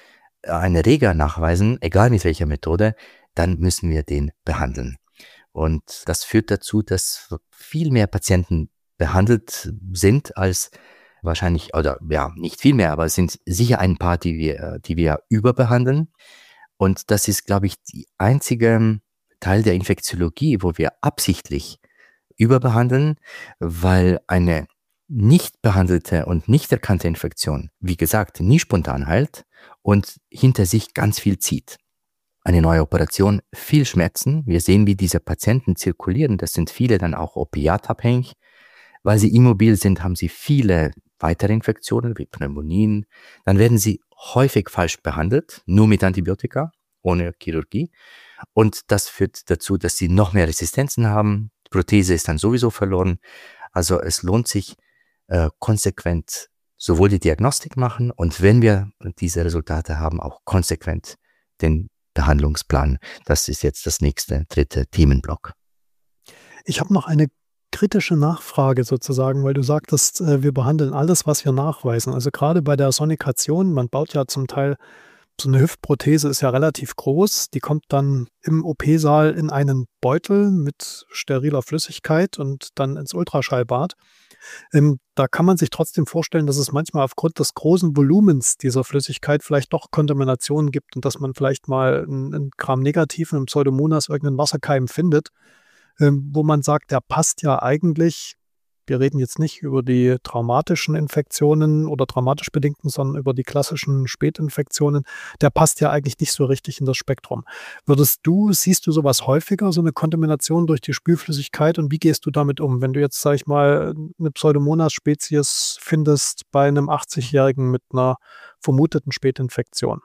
einen Erreger nachweisen, egal mit welcher Methode, dann müssen wir den behandeln. Und das führt dazu, dass viel mehr Patienten behandelt sind als wahrscheinlich, oder ja, nicht viel mehr, aber es sind sicher ein paar, die wir überbehandeln. Und das ist, glaube ich, die einzige Teil der Infektiologie, wo wir absichtlich überbehandeln, weil eine nicht behandelte und nicht erkannte Infektion, wie gesagt, nie spontan heilt und hinter sich ganz viel zieht. Eine neue Operation, viel Schmerzen. Wir sehen, wie diese Patienten zirkulieren. Das sind viele dann auch opiatabhängig. Weil sie immobil sind, haben sie viele weitere Infektionen wie Pneumonien. Dann werden sie häufig falsch behandelt, nur mit Antibiotika, ohne Chirurgie. Und das führt dazu, dass sie noch mehr Resistenzen haben. Die Prothese ist dann sowieso verloren. Also es lohnt sich konsequent sowohl die Diagnostik machen und wenn wir diese Resultate haben, auch konsequent den Behandlungsplan. Das ist jetzt das nächste, dritte Themenblock. Ich habe noch eine kritische Nachfrage sozusagen, weil du sagtest, wir behandeln alles, was wir nachweisen. Also gerade bei der Sonikation, man baut ja zum Teil, so eine Hüftprothese ist ja relativ groß, die kommt dann im OP-Saal in einen Beutel mit steriler Flüssigkeit und dann ins Ultraschallbad. Da kann man sich trotzdem vorstellen, dass es manchmal aufgrund des großen Volumens dieser Flüssigkeit vielleicht doch Kontaminationen gibt und dass man vielleicht mal einen Gram-negativen, im Pseudomonas irgendeinen Wasserkeim findet, wo man sagt, der passt ja eigentlich, wir reden jetzt nicht über die traumatischen Infektionen oder traumatisch bedingten, sondern über die klassischen Spätinfektionen, der passt ja eigentlich nicht so richtig in das Spektrum. Siehst du sowas häufiger, so eine Kontamination durch die Spülflüssigkeit und wie gehst du damit um? Wenn du jetzt, sag ich mal, eine Pseudomonas-Spezies findest bei einem 80-Jährigen mit einer vermuteten Spätinfektion.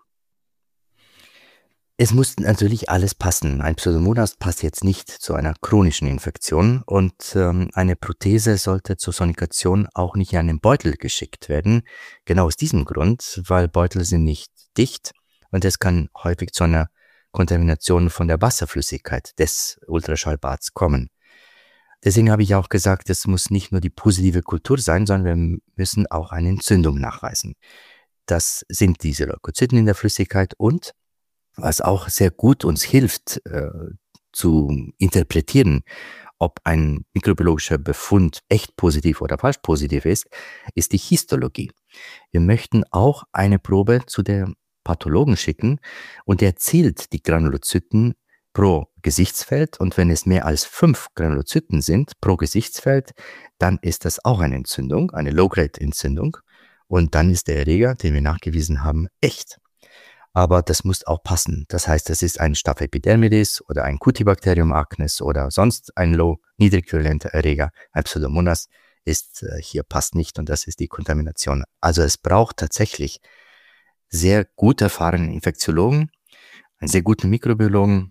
Es muss natürlich alles passen. Ein Pseudomonas passt jetzt nicht zu einer chronischen Infektion und eine Prothese sollte zur Sonikation auch nicht in einen Beutel geschickt werden. Genau aus diesem Grund, weil Beutel sind nicht dicht und es kann häufig zu einer Kontamination von der Wasserflüssigkeit des Ultraschallbads kommen. Deswegen habe ich auch gesagt, es muss nicht nur die positive Kultur sein, sondern wir müssen auch eine Entzündung nachweisen. Das sind diese Leukozyten in der Flüssigkeit und was auch sehr gut uns hilft, zu interpretieren, ob ein mikrobiologischer Befund echt positiv oder falsch positiv ist die Histologie. Wir möchten auch eine Probe zu der Pathologen schicken und der zählt die Granulozyten pro Gesichtsfeld und wenn es mehr als 5 Granulozyten sind pro Gesichtsfeld, dann ist das auch eine Entzündung, eine Low-Grade-Entzündung und dann ist der Erreger, den wir nachgewiesen haben, echt. Aber das muss auch passen. Das heißt, es ist ein Staph epidermidis oder ein Cutibacterium acnes oder sonst ein niedrig virulenter Erreger. Ein Pseudomonas hier passt nicht und das ist die Kontamination. Also es braucht tatsächlich sehr gut erfahrene Infektiologen, einen sehr guten Mikrobiologen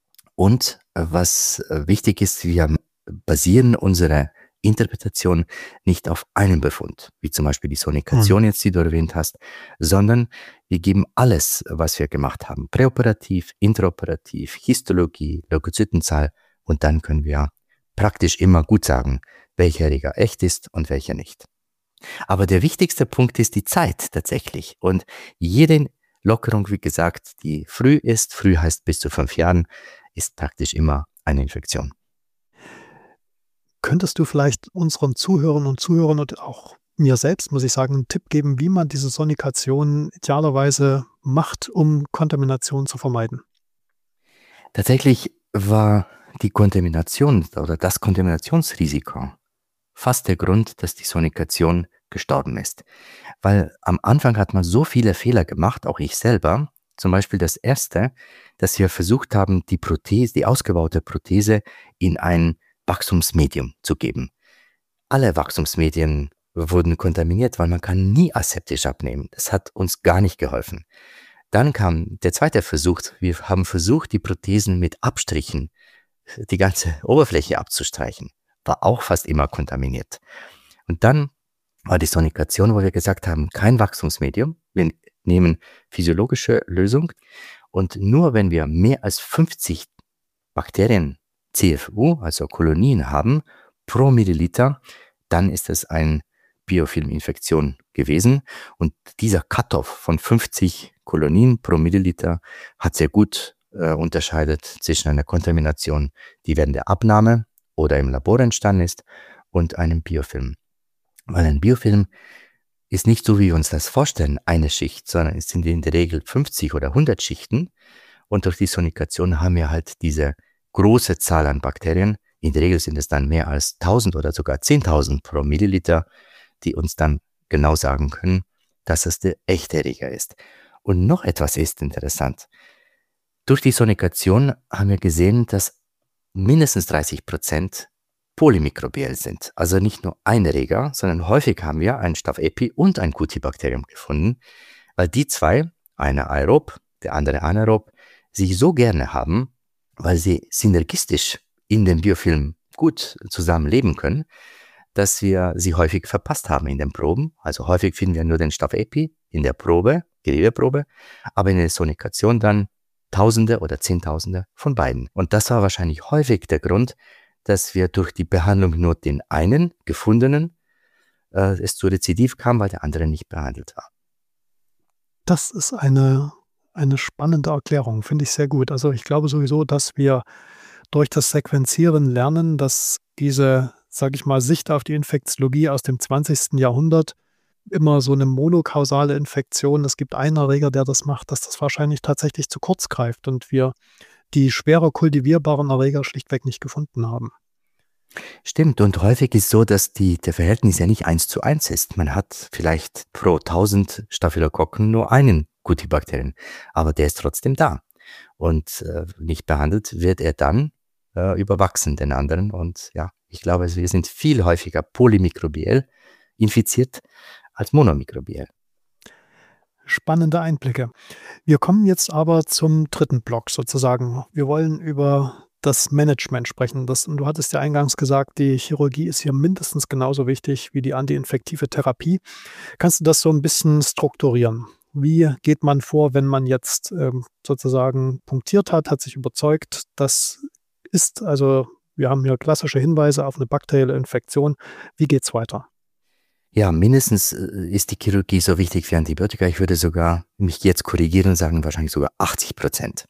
und was wichtig ist, wir basieren unsere Interpretation nicht auf einem Befund, wie zum Beispiel die Sonikation jetzt, die du erwähnt hast, sondern wir geben alles, was wir gemacht haben, präoperativ, intraoperativ, Histologie, Leukozytenzahl und dann können wir praktisch immer gut sagen, welcher Erreger echt ist und welcher nicht. Aber der wichtigste Punkt ist die Zeit tatsächlich und jede Lockerung, wie gesagt, die früh heißt bis zu 5 Jahren, ist praktisch immer eine Infektion. Könntest du vielleicht unseren Zuhörern und Zuhörern und auch mir selbst, muss ich sagen, einen Tipp geben, wie man diese Sonikation idealerweise macht, um Kontamination zu vermeiden? Tatsächlich war die Kontamination oder das Kontaminationsrisiko fast der Grund, dass die Sonikation gestorben ist. Weil am Anfang hat man so viele Fehler gemacht, auch ich selber. Zum Beispiel das erste, dass wir versucht haben, die ausgebaute Prothese in ein Wachstumsmedium zu geben. Alle Wachstumsmedien wurden kontaminiert, weil man kann nie aseptisch abnehmen. Das hat uns gar nicht geholfen. Dann kam der zweite Versuch. Wir haben versucht, die Prothesen mit Abstrichen, die ganze Oberfläche abzustreichen. War auch fast immer kontaminiert. Und dann war die Sonikation, wo wir gesagt haben, kein Wachstumsmedium. Wir nehmen physiologische Lösung und nur wenn wir mehr als 50 Bakterien CFU, also Kolonien haben, pro Milliliter, dann ist es ein Biofilminfektion gewesen. Und dieser Cut-off von 50 Kolonien pro Milliliter hat sehr gut unterscheidet zwischen einer Kontamination, die während der Abnahme oder im Labor entstanden ist, und einem Biofilm. Weil ein Biofilm ist nicht so, wie wir uns das vorstellen, eine Schicht, sondern es sind in der Regel 50 oder 100 Schichten. Und durch die Sonikation haben wir halt diese große Zahl an Bakterien. In der Regel sind es dann mehr als 1000 oder sogar 10.000 pro Milliliter, die uns dann genau sagen können, dass es der echte Erreger ist. Und noch etwas ist interessant. Durch die Sonikation haben wir gesehen, dass mindestens 30% polymikrobiell sind. Also nicht nur ein Erreger, sondern häufig haben wir ein Staphylococcus und ein Cutibacterium gefunden, weil die zwei, einer aerob, der andere anaerob, sich so gerne haben, weil sie synergistisch in dem Biofilm gut zusammenleben können, dass wir sie häufig verpasst haben in den Proben. Also häufig finden wir nur den Staphylococcus in der Probe, Gewebeprobe, aber in der Sonikation dann Tausende oder Zehntausende von beiden. Und das war wahrscheinlich häufig der Grund, dass wir durch die Behandlung nur den einen gefundenen es zu Rezidiv kam, weil der andere nicht behandelt war. Das ist eine spannende Erklärung, finde ich sehr gut. Also ich glaube sowieso, dass wir durch das Sequenzieren lernen, dass diese, sage ich mal, Sicht auf die Infektiologie aus dem 20. Jahrhundert immer so eine monokausale Infektion, es gibt einen Erreger, der das macht, dass das wahrscheinlich tatsächlich zu kurz greift und wir die schwerer kultivierbaren Erreger schlichtweg nicht gefunden haben. Stimmt, und häufig ist so, dass der Verhältnis ja nicht 1:1 ist. Man hat vielleicht pro 1000 Staphylokokken nur einen Cutibakterien, aber der ist trotzdem da. Und nicht behandelt wird er dann überwachsen den anderen. Und ja, ich glaube, wir sind viel häufiger polymikrobiell infiziert als monomikrobiell. Spannende Einblicke. Wir kommen jetzt aber zum dritten Block sozusagen. Wir wollen über das Management sprechen. Und du hattest ja eingangs gesagt, die Chirurgie ist hier mindestens genauso wichtig wie die antiinfektive Therapie. Kannst du das so ein bisschen strukturieren? Wie geht man vor, wenn man jetzt sozusagen punktiert hat sich überzeugt, das ist, also wir haben hier klassische Hinweise auf eine bakterielle Infektion. Wie geht's weiter? Ja, mindestens ist die Chirurgie so wichtig wie Antibiotika. Ich würde sogar mich jetzt korrigieren und sagen, wahrscheinlich sogar 80%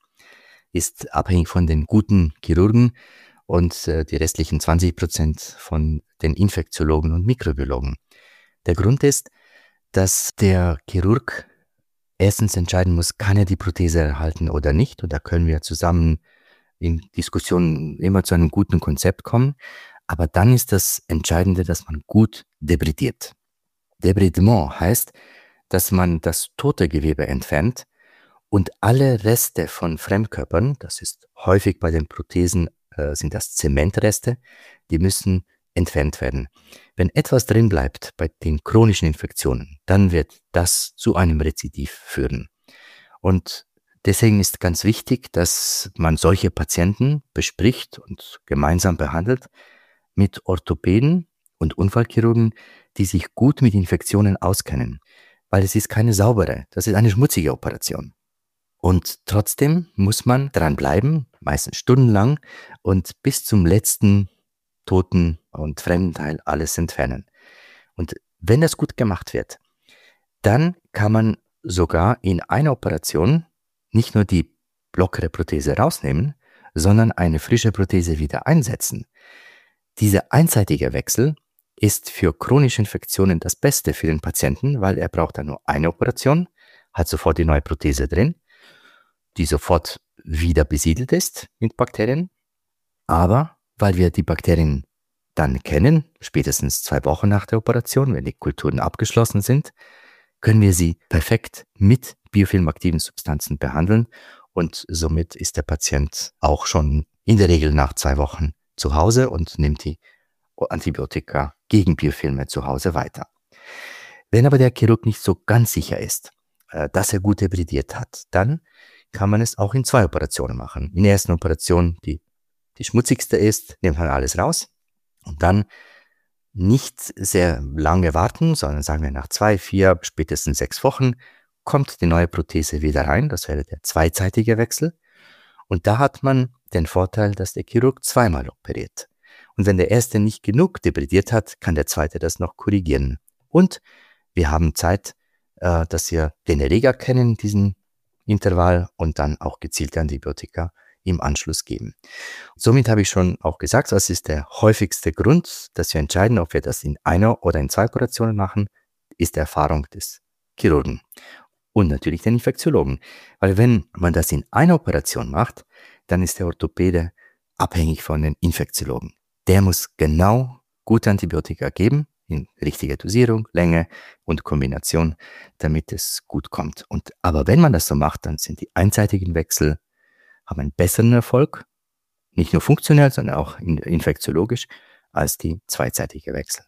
ist abhängig von den guten Chirurgen und die restlichen 20% von den Infektiologen und Mikrobiologen. Der Grund ist, dass der Chirurg erstens entscheiden muss, kann er die Prothese erhalten oder nicht. Und da können wir zusammen in Diskussionen immer zu einem guten Konzept kommen. Aber dann ist das Entscheidende, dass man gut debridiert. Debridement heißt, dass man das tote Gewebe entfernt und alle Reste von Fremdkörpern, das ist häufig bei den Prothesen, sind das Zementreste, die müssen entfernt werden. Wenn etwas drin bleibt bei den chronischen Infektionen, dann wird das zu einem Rezidiv führen. Und deswegen ist ganz wichtig, dass man solche Patienten bespricht und gemeinsam behandelt mit Orthopäden und Unfallchirurgen, die sich gut mit Infektionen auskennen. Weil es ist keine saubere, das ist eine schmutzige Operation. Und trotzdem muss man dranbleiben, meistens stundenlang, und bis zum letzten toten und fremden Teil alles entfernen. Und wenn das gut gemacht wird, dann kann man sogar in einer Operation nicht nur die lockere Prothese rausnehmen, sondern eine frische Prothese wieder einsetzen. Dieser einseitige Wechsel ist für chronische Infektionen das Beste für den Patienten, weil er braucht dann nur eine Operation, hat sofort die neue Prothese drin, die sofort wieder besiedelt ist mit Bakterien. Aber weil wir die Bakterien dann kennen, spätestens 2 Wochen nach der Operation, wenn die Kulturen abgeschlossen sind, können wir sie perfekt mit biofilmaktiven Substanzen behandeln und somit ist der Patient auch schon in der Regel nach 2 Wochen zu Hause und nimmt die Antibiotika gegen Biofilme zu Hause weiter. Wenn aber der Chirurg nicht so ganz sicher ist, dass er gut debridiert hat, dann kann man es auch in 2 Operationen machen. In der ersten Operation, die schmutzigste ist, nimmt man alles raus und dann nicht sehr lange warten, sondern sagen wir nach 2, 4, spätestens 6 Wochen kommt die neue Prothese wieder rein. Das wäre der zweizeitige Wechsel. Und da hat man den Vorteil, dass der Chirurg 2-mal operiert. Und wenn der erste nicht genug debridiert hat, kann der zweite das noch korrigieren. Und wir haben Zeit, dass wir den Erreger kennen, diesen Intervall, und dann auch gezielte Antibiotika im Anschluss geben. Somit habe ich schon auch gesagt, was ist der häufigste Grund, dass wir entscheiden, ob wir das in einer oder in 2 Operationen machen, ist die Erfahrung des Chirurgen und natürlich den Infektiologen. Weil wenn man das in einer Operation macht, dann ist der Orthopäde abhängig von den Infektiologen. Der muss genau gute Antibiotika geben, in richtiger Dosierung, Länge und Kombination, damit es gut kommt. Aber wenn man das so macht, dann sind die einseitigen Wechsel haben einen besseren Erfolg, nicht nur funktionell, sondern auch infektiologisch, als die zweiseitige Wechsel.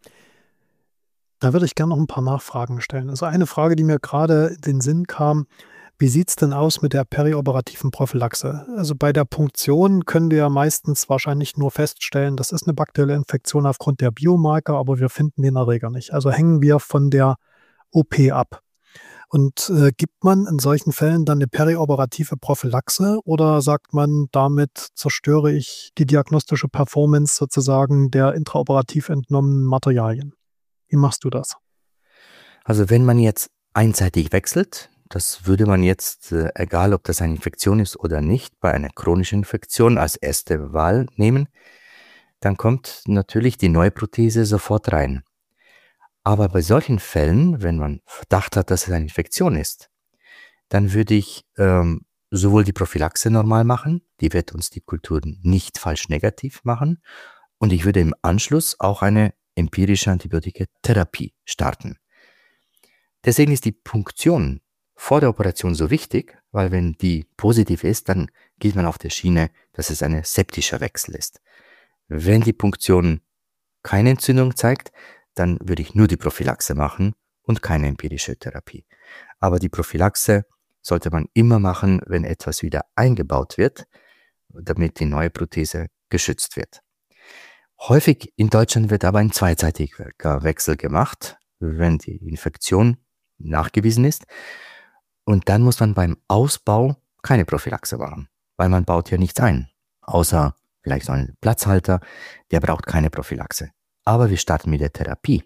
Da würde ich gerne noch ein paar Nachfragen stellen. Also eine Frage, die mir gerade in den Sinn kam: Wie sieht es denn aus mit der perioperativen Prophylaxe? Also bei der Punktion können wir ja meistens wahrscheinlich nur feststellen, das ist eine bakterielle Infektion aufgrund der Biomarker, aber wir finden den Erreger nicht. Also hängen wir von der OP ab. Und gibt man in solchen Fällen dann eine perioperative Prophylaxe oder sagt man, damit zerstöre ich die diagnostische Performance sozusagen der intraoperativ entnommenen Materialien? Wie machst du das? Also wenn man jetzt einseitig wechselt, das würde man jetzt, egal ob das eine Infektion ist oder nicht, bei einer chronischen Infektion als erste Wahl nehmen, dann kommt natürlich die neue Prothese sofort rein. Aber bei solchen Fällen, wenn man Verdacht hat, dass es eine Infektion ist, dann würde ich sowohl die Prophylaxe normal machen, die wird uns die Kulturen nicht falsch negativ machen, und ich würde im Anschluss auch eine empirische Antibiotikatherapie starten. Deswegen ist die Punktion vor der Operation so wichtig, weil wenn die positiv ist, dann geht man auf der Schiene, dass es ein septischer Wechsel ist. Wenn die Punktion keine Entzündung zeigt, dann würde ich nur die Prophylaxe machen und keine empirische Therapie. Aber die Prophylaxe sollte man immer machen, wenn etwas wieder eingebaut wird, damit die neue Prothese geschützt wird. Häufig in Deutschland wird aber ein zweiseitiger Wechsel gemacht, wenn die Infektion nachgewiesen ist. Und dann muss man beim Ausbau keine Prophylaxe machen, weil man baut ja nichts ein, außer vielleicht so einen Platzhalter, der braucht keine Prophylaxe. Aber wir starten mit der Therapie.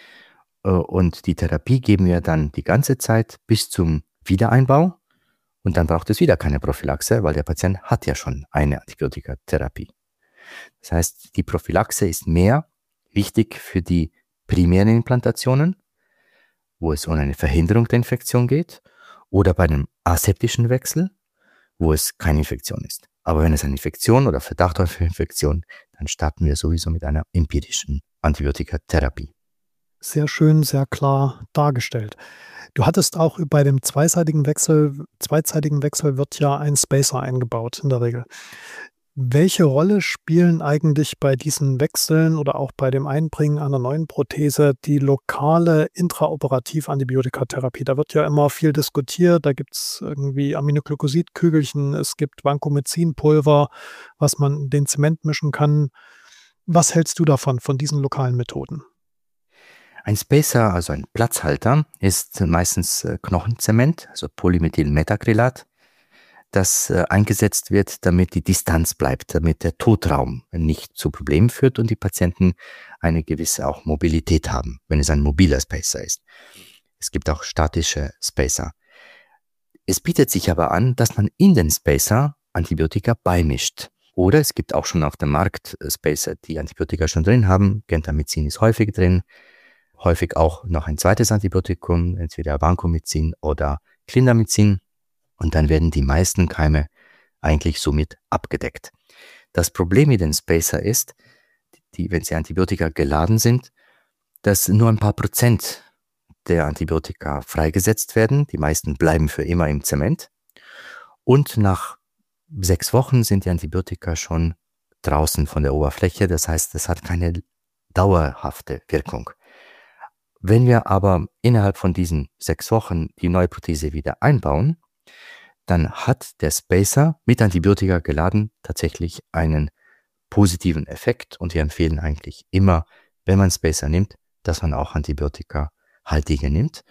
Und die Therapie geben wir dann die ganze Zeit bis zum Wiedereinbau. Und dann braucht es wieder keine Prophylaxe, weil der Patient hat ja schon eine Antibiotikatherapie. Das heißt, die Prophylaxe ist mehr wichtig für die primären Implantationen, wo es um eine Verhinderung der Infektion geht, oder bei einem aseptischen Wechsel, wo es keine Infektion ist. Aber wenn es eine Infektion oder Verdacht auf Infektion, dann starten wir sowieso mit einer empirischen Antibiotikatherapie. Sehr schön, sehr klar dargestellt. Du hattest auch bei dem zweiseitigen Wechsel wird ja ein Spacer eingebaut in der Regel. Welche Rolle spielen eigentlich bei diesen Wechseln oder auch bei dem Einbringen einer neuen Prothese die lokale Intraoperativ-Antibiotikatherapie? Da wird ja immer viel diskutiert, da gibt es irgendwie Aminoglykosidkügelchen, es gibt Vancomycin-Pulver, was man in den Zement mischen kann. Was hältst du davon, von diesen lokalen Methoden? Ein Spacer, also ein Platzhalter, ist meistens Knochenzement, also Polymethylmethacrylat, das eingesetzt wird, damit die Distanz bleibt, damit der Totraum nicht zu Problemen führt und die Patienten eine gewisse auch Mobilität haben, wenn es ein mobiler Spacer ist. Es gibt auch statische Spacer. Es bietet sich aber an, dass man in den Spacer Antibiotika beimischt. Oder es gibt auch schon auf dem Markt Spacer, die Antibiotika schon drin haben. Gentamicin ist häufig drin. Häufig auch noch ein zweites Antibiotikum, entweder Vancomycin oder Clindamycin. Und dann werden die meisten Keime eigentlich somit abgedeckt. Das Problem mit den Spacer ist, wenn sie Antibiotika geladen sind, dass nur ein paar Prozent der Antibiotika freigesetzt werden. Die meisten bleiben für immer im Zement. Und nach 6 Wochen sind die Antibiotika schon draußen von der Oberfläche. Das heißt, es hat keine dauerhafte Wirkung. Wenn wir aber innerhalb von diesen 6 Wochen die neue Prothese wieder einbauen, dann hat der Spacer mit Antibiotika geladen tatsächlich einen positiven Effekt. Und wir empfehlen eigentlich immer, wenn man Spacer nimmt, dass man auch Antibiotikahaltige nimmt.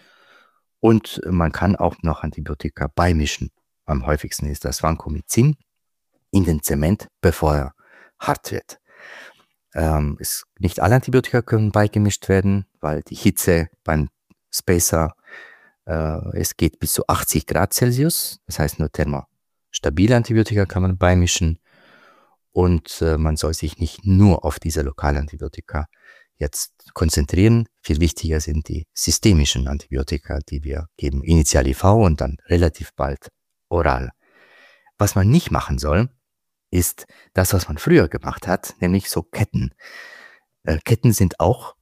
Und man kann auch noch Antibiotika beimischen. Am häufigsten ist das Vancomycin in den Zement, bevor er hart wird. Nicht alle Antibiotika können beigemischt werden, weil die Hitze beim Spacer, es geht bis zu 80 Grad Celsius. Das heißt, nur thermostabile Antibiotika kann man beimischen. Und man soll sich nicht nur auf diese Lokalantibiotika jetzt konzentrieren. Viel wichtiger sind die systemischen Antibiotika, die wir geben, initial IV und dann relativ bald oral. Was man nicht machen soll, ist das, was man früher gemacht hat, nämlich so Ketten. Ketten sind auch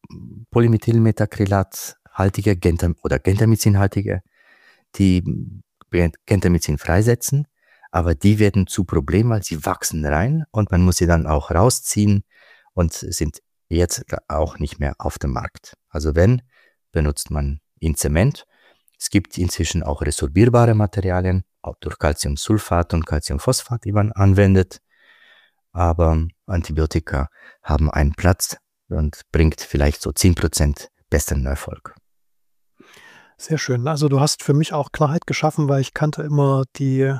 Polymethylmethacrylat-haltige oder Gentamicin-haltige, die Gentamicin freisetzen, aber die werden zu Problem, weil sie wachsen rein und man muss sie dann auch rausziehen und sind jetzt auch nicht mehr auf dem Markt. Also wenn, benutzt man in Zement. Es gibt inzwischen auch resorbierbare Materialien, auch durch Calciumsulfat und Calciumphosphat, die man anwendet. Aber Antibiotika haben einen Platz und bringt vielleicht so 10% besseren Erfolg. Sehr schön. Also du hast für mich auch Klarheit geschaffen, weil ich kannte immer die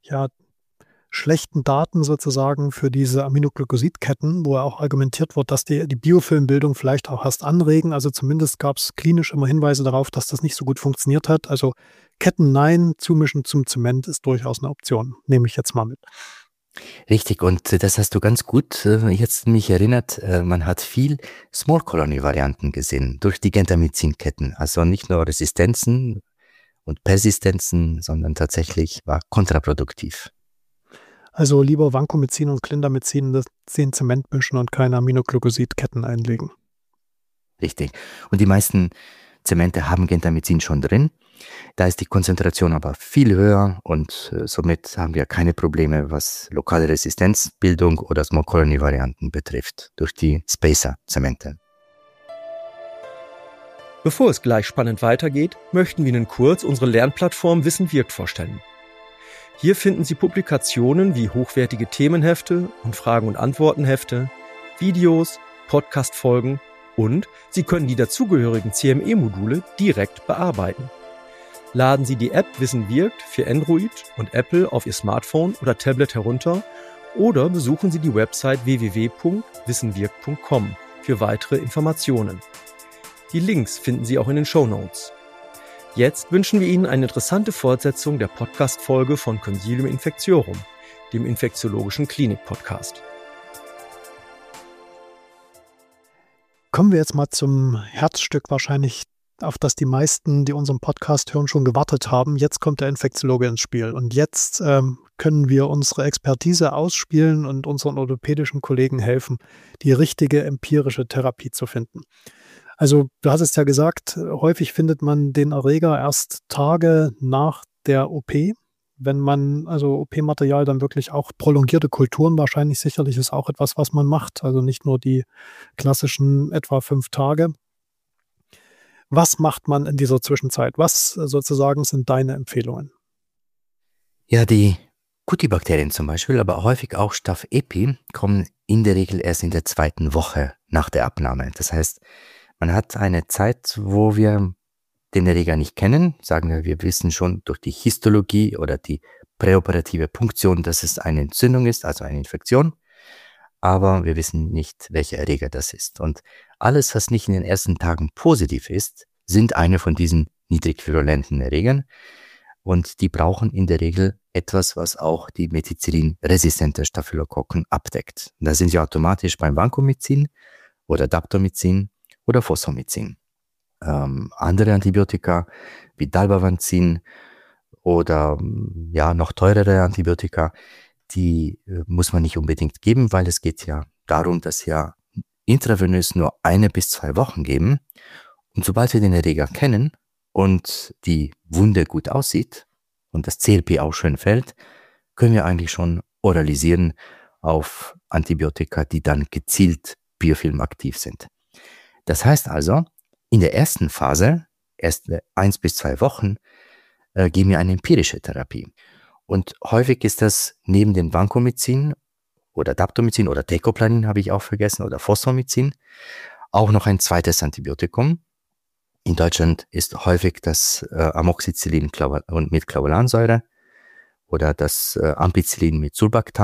schlechten Daten sozusagen für diese Aminoglykosidketten, wo auch argumentiert wird, dass die Biofilmbildung vielleicht auch erst anregen. Also zumindest gab es klinisch immer Hinweise darauf, dass das nicht so gut funktioniert hat. Also Ketten nein, zumischen zum Zement ist durchaus eine Option. Nehme ich jetzt mal mit. Richtig, und das hast du ganz gut jetzt mich erinnert. Man hat viel Small Colony Varianten gesehen durch die Gentamicin-Ketten. Also nicht nur Resistenzen und Persistenzen, sondern tatsächlich war kontraproduktiv. Also lieber Vancomycin und Clindamycin den Zement mischen und keine Aminoglykosidketten einlegen. Richtig. Und die meisten Zemente haben Gentamicin schon drin. Da ist die Konzentration aber viel höher und somit haben wir keine Probleme, was lokale Resistenzbildung oder Small Colony Varianten betrifft, durch die Spacer-Zemente. Bevor es gleich spannend weitergeht, möchten wir Ihnen kurz unsere Lernplattform Wissen wirkt vorstellen. Hier finden Sie Publikationen wie hochwertige Themenhefte und Fragen- und Antwortenhefte, Videos, Podcast-Folgen und Sie können die dazugehörigen CME-Module direkt bearbeiten. Laden Sie die App Wissen wirkt für Android und Apple auf Ihr Smartphone oder Tablet herunter oder besuchen Sie die Website www.wissenwirkt.com für weitere Informationen. Die Links finden Sie auch in den Shownotes. Jetzt wünschen wir Ihnen eine interessante Fortsetzung der Podcast-Folge von Consilium Infectiorum, dem infektiologischen Klinik-Podcast. Kommen wir jetzt mal zum Herzstück wahrscheinlich, auf das die meisten, die unseren Podcast hören, schon gewartet haben. Jetzt kommt der Infektiologe ins Spiel und jetzt können wir unsere Expertise ausspielen und unseren orthopädischen Kollegen helfen, die richtige empirische Therapie zu finden. Also du hast es ja gesagt, häufig findet man den Erreger erst Tage nach der OP, wenn man also OP-Material dann wirklich auch prolongierte Kulturen wahrscheinlich sicherlich ist auch etwas, was man macht, also nicht nur die klassischen etwa 5 Tage. Was macht man in dieser Zwischenzeit? Was sozusagen sind deine Empfehlungen? Ja, die Cutibakterien zum Beispiel, aber häufig auch Staph epi, kommen in der Regel erst in der 2. Woche nach der Abnahme. Das heißt, man hat eine Zeit, wo wir den Erreger nicht kennen. Sagen wir wissen schon durch die Histologie oder die präoperative Punktion, dass es eine Entzündung ist, also eine Infektion. Aber wir wissen nicht, welcher Erreger das ist. Und alles, was nicht in den ersten Tagen positiv ist, sind eine von diesen niedrig virulenten Erregern. Und die brauchen in der Regel etwas, was auch die Methicillin-resistente Staphylokokken abdeckt. Da sind sie automatisch beim Vancomycin oder Daptomycin oder Phosphomycin. Andere Antibiotika wie Dalbavancin oder noch teurere Antibiotika, die muss man nicht unbedingt geben, weil es geht ja darum, dass wir intravenös nur 1 bis 2 Wochen geben. Und sobald wir den Erreger kennen und die Wunde gut aussieht und das CLP auch schön fällt, können wir eigentlich schon oralisieren auf Antibiotika, die dann gezielt biofilmaktiv sind. Das heißt also, in der ersten Phase, erst 1 bis 2 Wochen, geben wir eine empirische Therapie. Und häufig ist das neben dem Vancomycin oder Daptomycin oder Teicoplanin habe ich auch vergessen oder Phosphomycin auch noch ein zweites Antibiotikum. In Deutschland ist häufig das Amoxicillin mit Clavulansäure oder das Ampicillin mit Sulbactam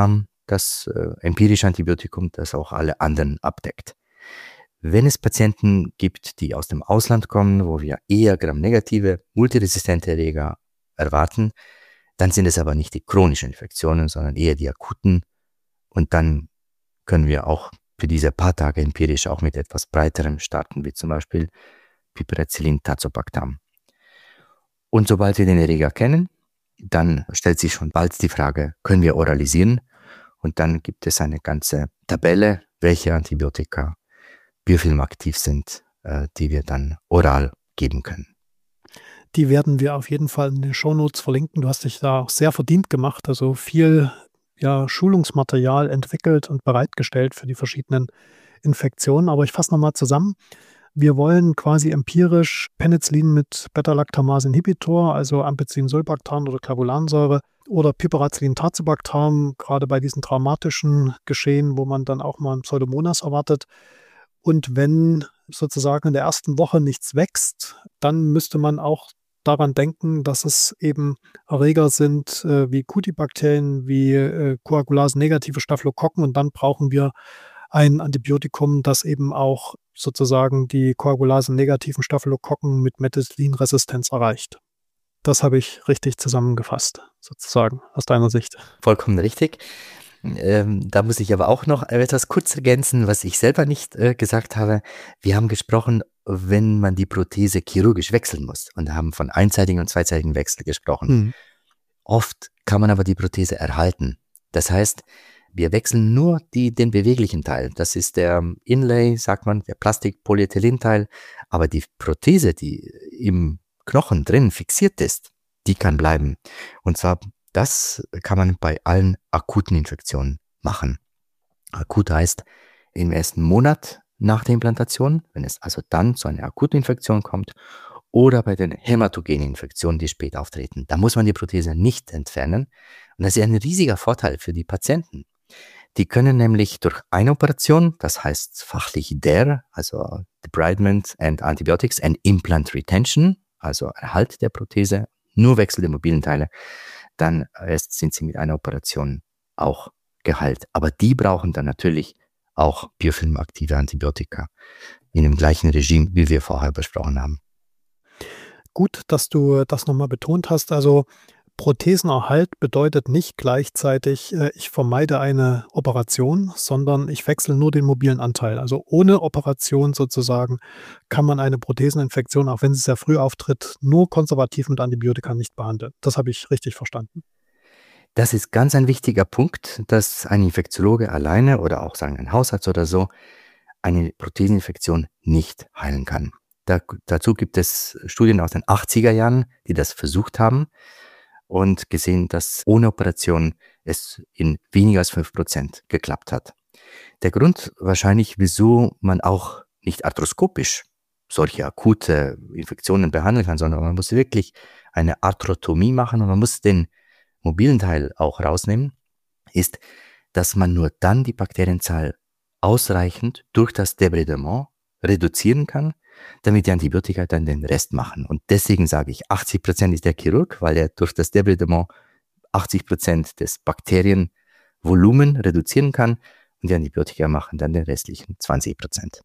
das empirische Antibiotikum, das auch alle anderen abdeckt. Wenn es Patienten gibt, die aus dem Ausland kommen, wo wir eher gramnegative, multiresistente Erreger erwarten, dann sind es aber nicht die chronischen Infektionen, sondern eher die akuten. Und dann können wir auch für diese paar Tage empirisch auch mit etwas breiterem starten, wie zum Beispiel Piperacillin Tazobactam. Und sobald wir den Erreger kennen, dann stellt sich schon bald die Frage, können wir oralisieren? Und dann gibt es eine ganze Tabelle, welche Antibiotika biofilmaktiv sind, die wir dann oral geben können. Die werden wir auf jeden Fall in den Shownotes verlinken. Du hast dich da auch sehr verdient gemacht, also viel Schulungsmaterial entwickelt und bereitgestellt für die verschiedenen Infektionen. Aber ich fasse nochmal zusammen. Wir wollen quasi empirisch Penicillin mit Beta-Lactamase-Inhibitor, also Ampicillin-Sulbactam oder Clavulansäure oder Piperacillin-Tazobactam, gerade bei diesen traumatischen Geschehen, wo man dann auch mal einen Pseudomonas erwartet. Und wenn sozusagen in der ersten Woche nichts wächst, dann müsste man auch daran denken, dass es eben Erreger sind wie Cutibakterien, wie Koagulase-negative Staphylokokken, und dann brauchen wir ein Antibiotikum, das eben auch sozusagen die Koagulase-negativen Staphylokokken mit Methicillin-Resistenz erreicht. Das habe ich richtig zusammengefasst, sozusagen, aus deiner Sicht. Vollkommen richtig. Da muss ich aber auch noch etwas kurz ergänzen, was ich selber nicht gesagt habe. Wir haben gesprochen, wenn man die Prothese chirurgisch wechseln muss, und haben von einseitigen und zweiseitigen Wechsel gesprochen. Oft kann man aber die Prothese erhalten. Das heißt, wir wechseln nur den beweglichen Teil. Das ist der Inlay, sagt man, der Plastik-Polyethylen-Teil. Aber die Prothese, die im Knochen drin fixiert ist, die kann bleiben. Und zwar, das kann man bei allen akuten Infektionen machen. Akut heißt im ersten Monat nach der Implantation, wenn es also dann zu einer akuten Infektion kommt, oder bei den hämatogenen Infektionen, die später auftreten. Da muss man die Prothese nicht entfernen. Und das ist ein riesiger Vorteil für die Patienten. Die können nämlich durch eine Operation, das heißt fachlich DER, also Debridement and Antibiotics and Implant Retention, also Erhalt der Prothese, nur Wechsel der mobilen Teile, dann erst sind sie mit einer Operation auch geheilt. Aber die brauchen dann natürlich auch biofilmaktive Antibiotika in dem gleichen Regime, wie wir vorher besprochen haben. Gut, dass du das nochmal betont hast. Also Prothesenerhalt bedeutet nicht gleichzeitig, ich vermeide eine Operation, sondern ich wechsle nur den mobilen Anteil. Also ohne Operation sozusagen kann man eine Protheseninfektion, auch wenn sie sehr früh auftritt, nur konservativ mit Antibiotika nicht behandeln. Das habe ich richtig verstanden. Das ist ganz ein wichtiger Punkt, dass ein Infektiologe alleine oder auch sagen ein Hausarzt oder so eine Protheseninfektion nicht heilen kann. Dazu gibt es Studien aus den 80er Jahren, die das versucht haben und gesehen, dass ohne Operation es in weniger als 5% geklappt hat. Der Grund wahrscheinlich, wieso man auch nicht arthroskopisch solche akute Infektionen behandeln kann, sondern man muss wirklich eine Arthrotomie machen und man muss den mobilen Teil auch rausnehmen, ist, dass man nur dann die Bakterienzahl ausreichend durch das Debridement reduzieren kann, damit die Antibiotika dann den Rest machen. Und deswegen sage ich, 80% ist der Chirurg, weil er durch das Debridement 80% des Bakterienvolumen reduzieren kann und die Antibiotika machen dann den restlichen 20%.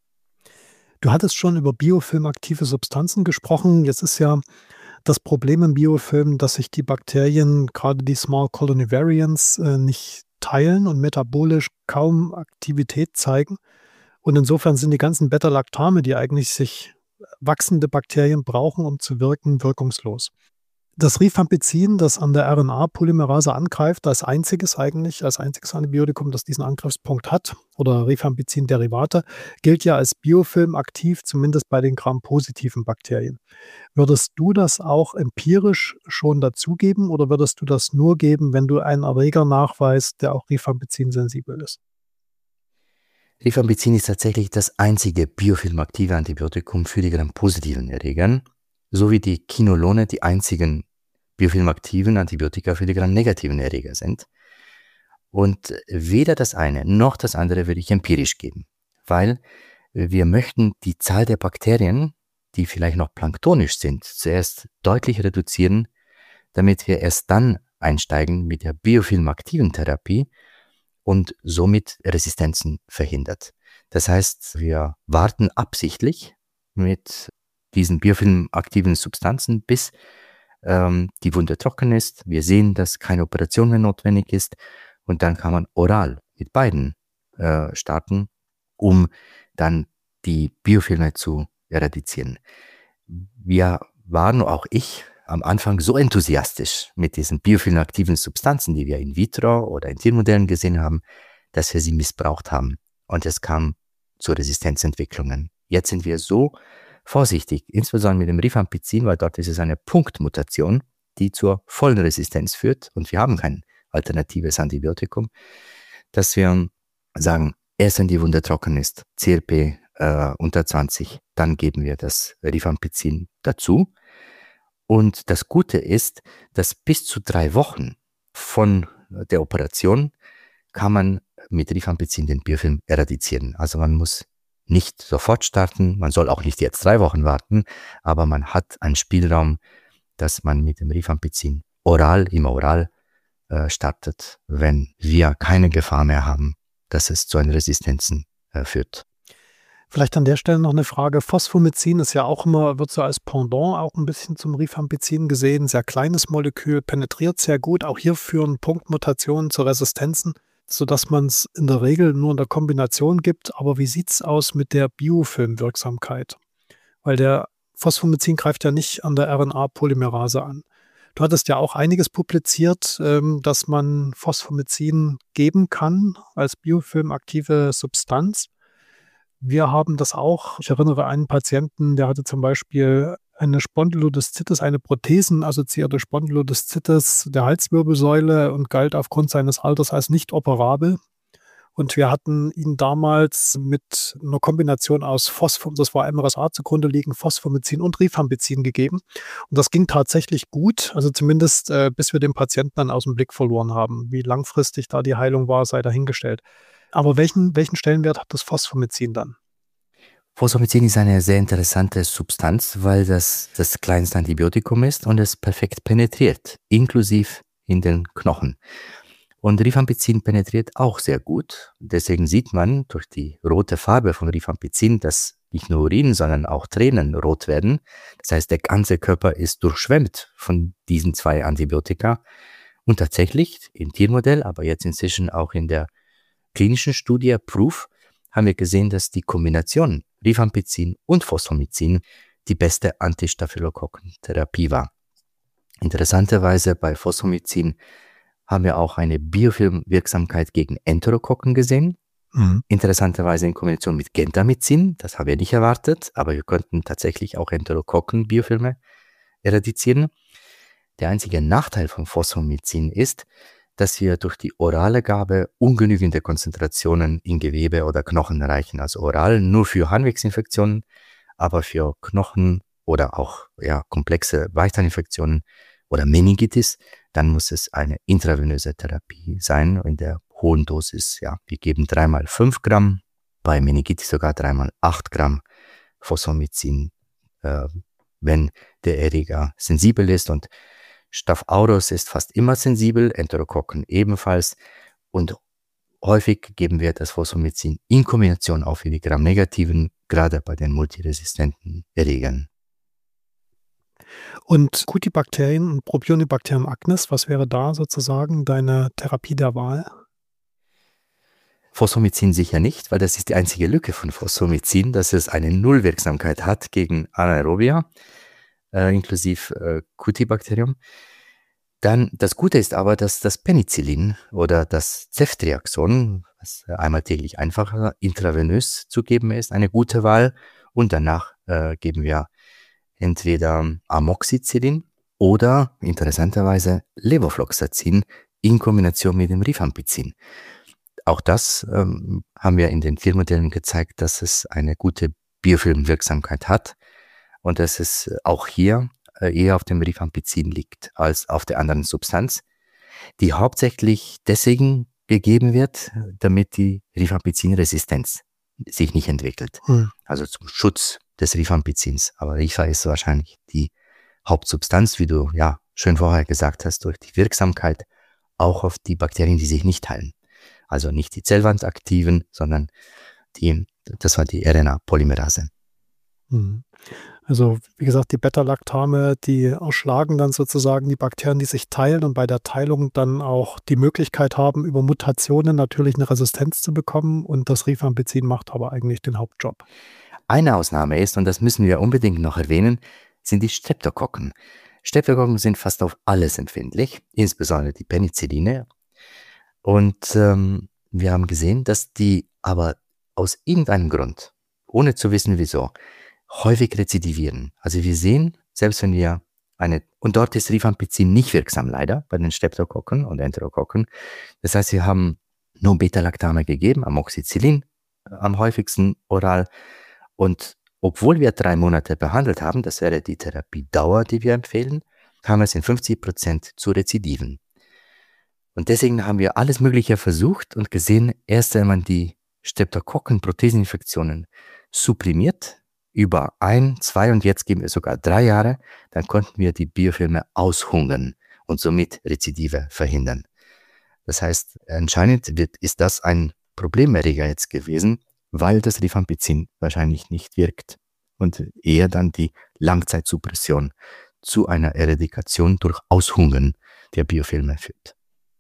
Du hattest schon über biofilmaktive Substanzen gesprochen. Jetzt ist ja das Problem im Biofilm, dass sich die Bakterien, gerade die Small Colony Variants, nicht teilen und metabolisch kaum Aktivität zeigen. Und insofern sind die ganzen Beta-Lactame, die eigentlich sich wachsende Bakterien brauchen, um zu wirken, wirkungslos. Das Rifampicin, das an der RNA-Polymerase angreift, als einziges Antibiotikum, das diesen Angriffspunkt hat, oder Rifampicin-Derivate, gilt ja als Biofilm aktiv, zumindest bei den Gram-positiven Bakterien. Würdest du das auch empirisch schon dazugeben oder würdest du das nur geben, wenn du einen Erreger nachweist, der auch Rifampicin-sensibel ist? Rifampicin ist tatsächlich das einzige biofilmaktive Antibiotikum für die Gram-positiven Erregern, sowie die Quinolone die einzigen biofilmaktiven Antibiotika für die Gram-negativen Erreger sind. Und weder das eine noch das andere würde ich empirisch geben, weil wir möchten die Zahl der Bakterien, die vielleicht noch planktonisch sind, zuerst deutlich reduzieren, damit wir erst dann einsteigen mit der biofilmaktiven Therapie, und somit Resistenzen verhindert. Das heißt, wir warten absichtlich mit diesen biofilmaktiven Substanzen, bis die Wunde trocken ist. Wir sehen, dass keine Operation mehr notwendig ist und dann kann man oral mit beiden starten, um dann die Biofilme zu eradizieren. Wir waren, auch ich, am Anfang so enthusiastisch mit diesen biofilmaktiven Substanzen, die wir in vitro oder in Tiermodellen gesehen haben, dass wir sie missbraucht haben. Und es kam zu Resistenzentwicklungen. Jetzt sind wir so vorsichtig, insbesondere mit dem Rifampicin, weil dort ist es eine Punktmutation, die zur vollen Resistenz führt und wir haben kein alternatives Antibiotikum, dass wir sagen, erst wenn die Wunde trocken ist, CRP unter 20, dann geben wir das Rifampicin dazu. Und das Gute ist, dass bis zu 3 Wochen von der Operation kann man mit Rifampicin den Biofilm eradizieren. Also man muss nicht sofort starten, man soll auch nicht jetzt 3 Wochen warten, aber man hat einen Spielraum, dass man mit dem Rifampicin immer oral startet, wenn wir keine Gefahr mehr haben, dass es zu einer Resistenzen führt. Vielleicht an der Stelle noch eine Frage. Phosphomycin ist ja auch immer, wird so als Pendant auch ein bisschen zum Rifampicin gesehen. Sehr kleines Molekül, penetriert sehr gut. Auch hier führen Punktmutationen zu Resistenzen, sodass man es in der Regel nur in der Kombination gibt. Aber wie sieht es aus mit der Biofilmwirksamkeit? Weil der Phosphomycin greift ja nicht an der RNA-Polymerase an. Du hattest ja auch einiges publiziert, dass man Phosphomycin geben kann als biofilmaktive Substanz. Wir haben das auch. Ich erinnere einen Patienten, der hatte zum Beispiel eine Spondylodiszitis, eine prothesenassoziierte Spondylodiszitis der Halswirbelsäule und galt aufgrund seines Alters als nicht operabel. Und wir hatten ihn damals mit einer Kombination aus das war MRSA zugrunde liegen, Phosphomycin und Rifampicin gegeben. Und das ging tatsächlich gut, also zumindest bis wir den Patienten dann aus dem Blick verloren haben. Wie langfristig da die Heilung war, sei dahingestellt. Aber welchen Stellenwert hat das Phosphomycin dann? Phosphomycin ist eine sehr interessante Substanz, weil das kleinste Antibiotikum ist und es perfekt penetriert, inklusive in den Knochen. Und Rifampicin penetriert auch sehr gut. Deswegen sieht man durch die rote Farbe von Rifampicin, dass nicht nur Urin, sondern auch Tränen rot werden. Das heißt, der ganze Körper ist durchschwemmt von diesen 2 Antibiotika. Und tatsächlich im Tiermodell, aber jetzt inzwischen auch in der klinischen Studie Proof, haben wir gesehen, dass die Kombination Rifampicin und Phosphomycin die beste Antistaphylokokken-Therapie war. Interessanterweise bei Phosphomycin haben wir auch eine Biofilmwirksamkeit gegen Enterokokken gesehen. Interessanterweise in Kombination mit Gentamicin, das haben wir nicht erwartet, aber wir konnten tatsächlich auch Enterokokken-Biofilme eradizieren. Der einzige Nachteil von Phosphomycin ist, dass wir durch die orale Gabe ungenügende Konzentrationen in Gewebe oder Knochen erreichen. Also oral nur für Harnwegsinfektionen, aber für Knochen oder auch komplexe Weichteilerinfektionen oder Meningitis, dann muss es eine intravenöse Therapie sein in der hohen Dosis. Ja, wir geben 3x 5 Gramm, bei Meningitis sogar 3x 8 Gramm Phosphomycin, wenn der Erreger sensibel ist. Und Staph aureus ist fast immer sensibel, Enterokokken ebenfalls. Und häufig geben wir das Phosphomycin in Kombination auch für die Gram-negativen, gerade bei den multiresistenten Erregern. Und Cutibacterien und Propionibacterium acnes, was wäre da sozusagen deine Therapie der Wahl? Phosphomycin sicher nicht, weil das ist die einzige Lücke von Phosphomycin, dass es eine Nullwirksamkeit hat gegen Anaerobia, inklusive Cutibacterium. Dann, das Gute ist aber, dass das Penicillin oder das Ceftriaxon, was einmal täglich einfacher intravenös zu geben ist, eine gute Wahl. Und danach geben wir entweder Amoxicillin oder interessanterweise Levofloxacin in Kombination mit dem Rifampicin. Auch das haben wir in den Tiermodellen gezeigt, dass es eine gute Biofilmwirksamkeit hat und dass es auch hier eher auf dem Rifampicin liegt als auf der anderen Substanz, die hauptsächlich deswegen gegeben wird, damit die Rifampicin-Resistenz sich nicht entwickelt. Also zum Schutz des Rifampicins. Aber Rifa ist wahrscheinlich die Hauptsubstanz, wie du ja schön vorher gesagt hast, durch die Wirksamkeit auch auf die Bakterien, die sich nicht heilen. Also nicht die zellwandaktiven, sondern das war die RNA-Polymerase. Also wie gesagt, die Beta-Lactame, die erschlagen dann sozusagen die Bakterien, die sich teilen und bei der Teilung dann auch die Möglichkeit haben, über Mutationen natürlich eine Resistenz zu bekommen, und das Rifampicin macht aber eigentlich den Hauptjob. Eine Ausnahme ist, und das müssen wir unbedingt noch erwähnen, sind die Streptokokken. Streptokokken sind fast auf alles empfindlich, insbesondere die Penicilline. Und wir haben gesehen, dass die aber aus irgendeinem Grund, ohne zu wissen wieso, häufig rezidivieren. Also wir sehen, selbst wenn wir und dort ist Rifampicin nicht wirksam leider, bei den Streptokokken und Enterokokken. Das heißt, wir haben nur Beta-Lactame gegeben, Amoxicillin am häufigsten oral. Und obwohl wir 3 Monate behandelt haben, das wäre die Therapiedauer, die wir empfehlen, kam es in 50% zu Rezidiven. Und deswegen haben wir alles Mögliche versucht und gesehen, erst wenn man die Streptokokken-Proteseninfektionen supprimiert, über 1, 2 und jetzt geben wir sogar 3 Jahre, dann konnten wir die Biofilme aushungern und somit Rezidive verhindern. Das heißt, anscheinend ist das ein Problemerreger jetzt gewesen, weil das Rifampicin wahrscheinlich nicht wirkt und eher dann die Langzeitsuppression zu einer Eradikation durch Aushungern der Biofilme führt.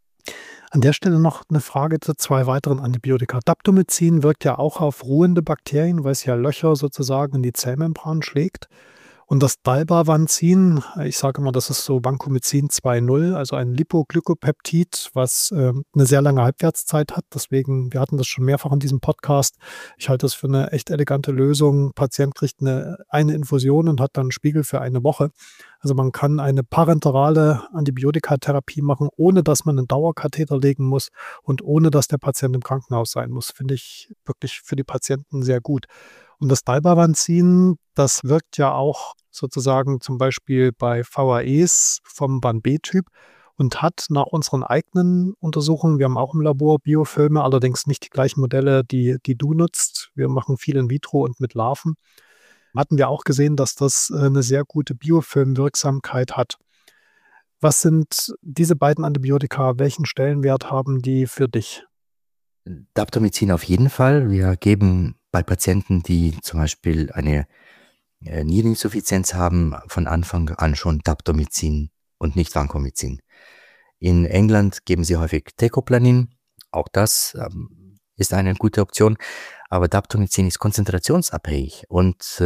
An der Stelle noch eine Frage zu 2 weiteren Antibiotika. Daptomycin wirkt ja auch auf ruhende Bakterien, weil es ja Löcher sozusagen in die Zellmembran schlägt. Und das Dalbavancin, ich sage immer, das ist so Vancomycin 2.0, also ein Lipoglykopeptid, was eine sehr lange Halbwertszeit hat. Deswegen, wir hatten das schon mehrfach in diesem Podcast. Ich halte das für eine echt elegante Lösung. Patient kriegt eine Infusion und hat dann einen Spiegel für eine Woche. Also man kann eine parenterale Antibiotikatherapie machen, ohne dass man einen Dauerkatheter legen muss und ohne dass der Patient im Krankenhaus sein muss. Finde ich wirklich für die Patienten sehr gut. Und das Dalbavancin, das wirkt ja auch sozusagen zum Beispiel bei VAEs vom Ban-B-Typ und hat nach unseren eigenen Untersuchungen, wir haben auch im Labor Biofilme, allerdings nicht die gleichen Modelle, die du nutzt. Wir machen viel in vitro und mit Larven. Hatten wir auch gesehen, dass das eine sehr gute Biofilmwirksamkeit hat. Was sind diese beiden Antibiotika? Welchen Stellenwert haben die für dich? Daptomycin auf jeden Fall. Wir geben bei Patienten, die zum Beispiel eine Niereninsuffizienz haben, von Anfang an schon Daptomycin und nicht Vancomycin. In England geben sie häufig Tecoplanin. Auch das ist eine gute Option. Aber Daptomycin ist konzentrationsabhängig und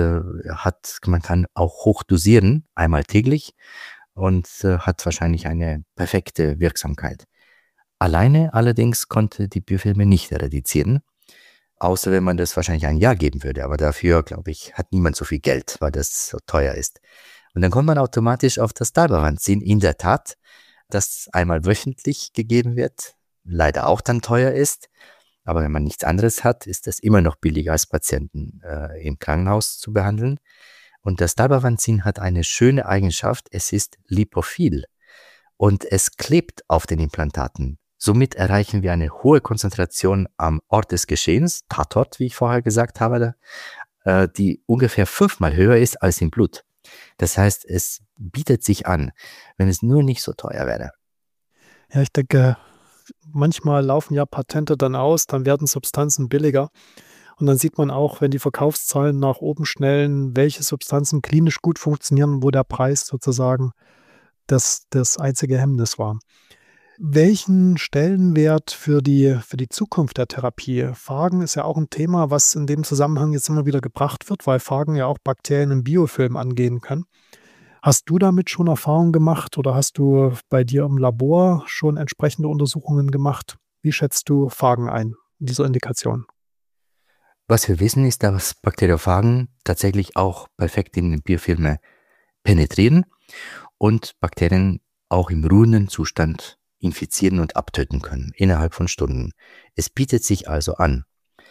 man kann auch hoch dosieren, einmal täglich, und hat wahrscheinlich eine perfekte Wirksamkeit. Alleine allerdings konnte die Biofilme nicht eradizieren, außer wenn man das wahrscheinlich ein Jahr geben würde. Aber dafür, glaube ich, hat niemand so viel Geld, weil das so teuer ist. Und dann kommt man automatisch auf das Dalbavancin, in der Tat, das einmal wöchentlich gegeben wird, leider auch dann teuer ist. Aber wenn man nichts anderes hat, ist das immer noch billiger als Patienten im Krankenhaus zu behandeln. Und das Dalbavancin hat eine schöne Eigenschaft, es ist lipophil und es klebt auf den Implantaten. Somit erreichen wir eine hohe Konzentration am Ort des Geschehens, Tatort, wie ich vorher gesagt habe, die ungefähr 5-mal höher ist als im Blut. Das heißt, es bietet sich an, wenn es nur nicht so teuer wäre. Ja, ich denke, manchmal laufen ja Patente dann aus, dann werden Substanzen billiger. Und dann sieht man auch, wenn die Verkaufszahlen nach oben schnellen, welche Substanzen klinisch gut funktionieren, wo der Preis sozusagen das einzige Hemmnis war. Welchen Stellenwert für die Zukunft der Therapie? Phagen ist ja auch ein Thema, was in dem Zusammenhang jetzt immer wieder gebracht wird, weil Phagen ja auch Bakterien im Biofilm angehen kann. Hast du damit schon Erfahrung gemacht oder hast du bei dir im Labor schon entsprechende Untersuchungen gemacht? Wie schätzt du Phagen ein in dieser Indikation? Was wir wissen, ist, dass Bakteriophagen tatsächlich auch perfekt in die Biofilme penetrieren und Bakterien auch im ruhenden Zustand infizieren und abtöten können, innerhalb von Stunden. Es bietet sich also an.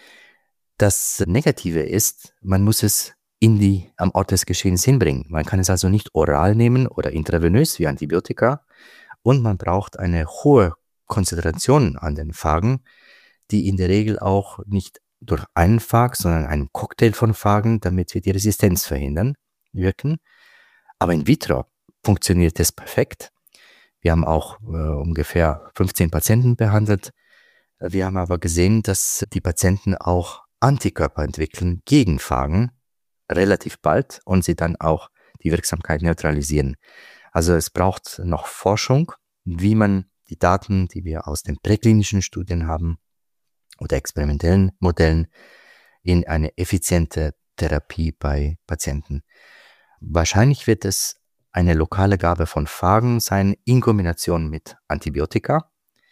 Das Negative ist, man muss es am Ort des Geschehens hinbringen. Man kann es also nicht oral nehmen oder intravenös wie Antibiotika und man braucht eine hohe Konzentration an den Phagen, die in der Regel auch nicht durch einen Phag, sondern einen Cocktail von Phagen, damit wir die Resistenz verhindern, wirken. Aber in vitro funktioniert es perfekt. Wir haben auch ungefähr 15 Patienten behandelt Wir haben aber gesehen, dass die Patienten auch Antikörper entwickeln gegen Phagen relativ bald und sie dann auch die Wirksamkeit neutralisieren. Also es braucht noch Forschung, wie man die Daten, die wir aus den präklinischen Studien haben oder experimentellen Modellen, in eine effiziente Therapie bei Patienten. Wahrscheinlich wird es eine lokale Gabe von Phagen sein in Kombination mit Antibiotika.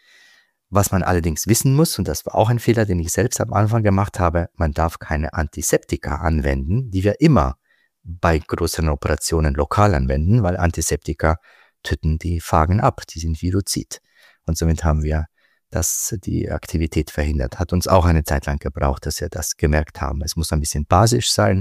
Was man allerdings wissen muss, und das war auch ein Fehler, den ich selbst am Anfang gemacht habe, man darf keine Antiseptika anwenden, die wir immer bei größeren Operationen lokal anwenden, weil Antiseptika töten die Phagen ab, die sind viruzid. Und somit haben wir die Aktivität verhindert. Hat uns auch eine Zeit lang gebraucht, dass wir das gemerkt haben. Es muss ein bisschen basisch sein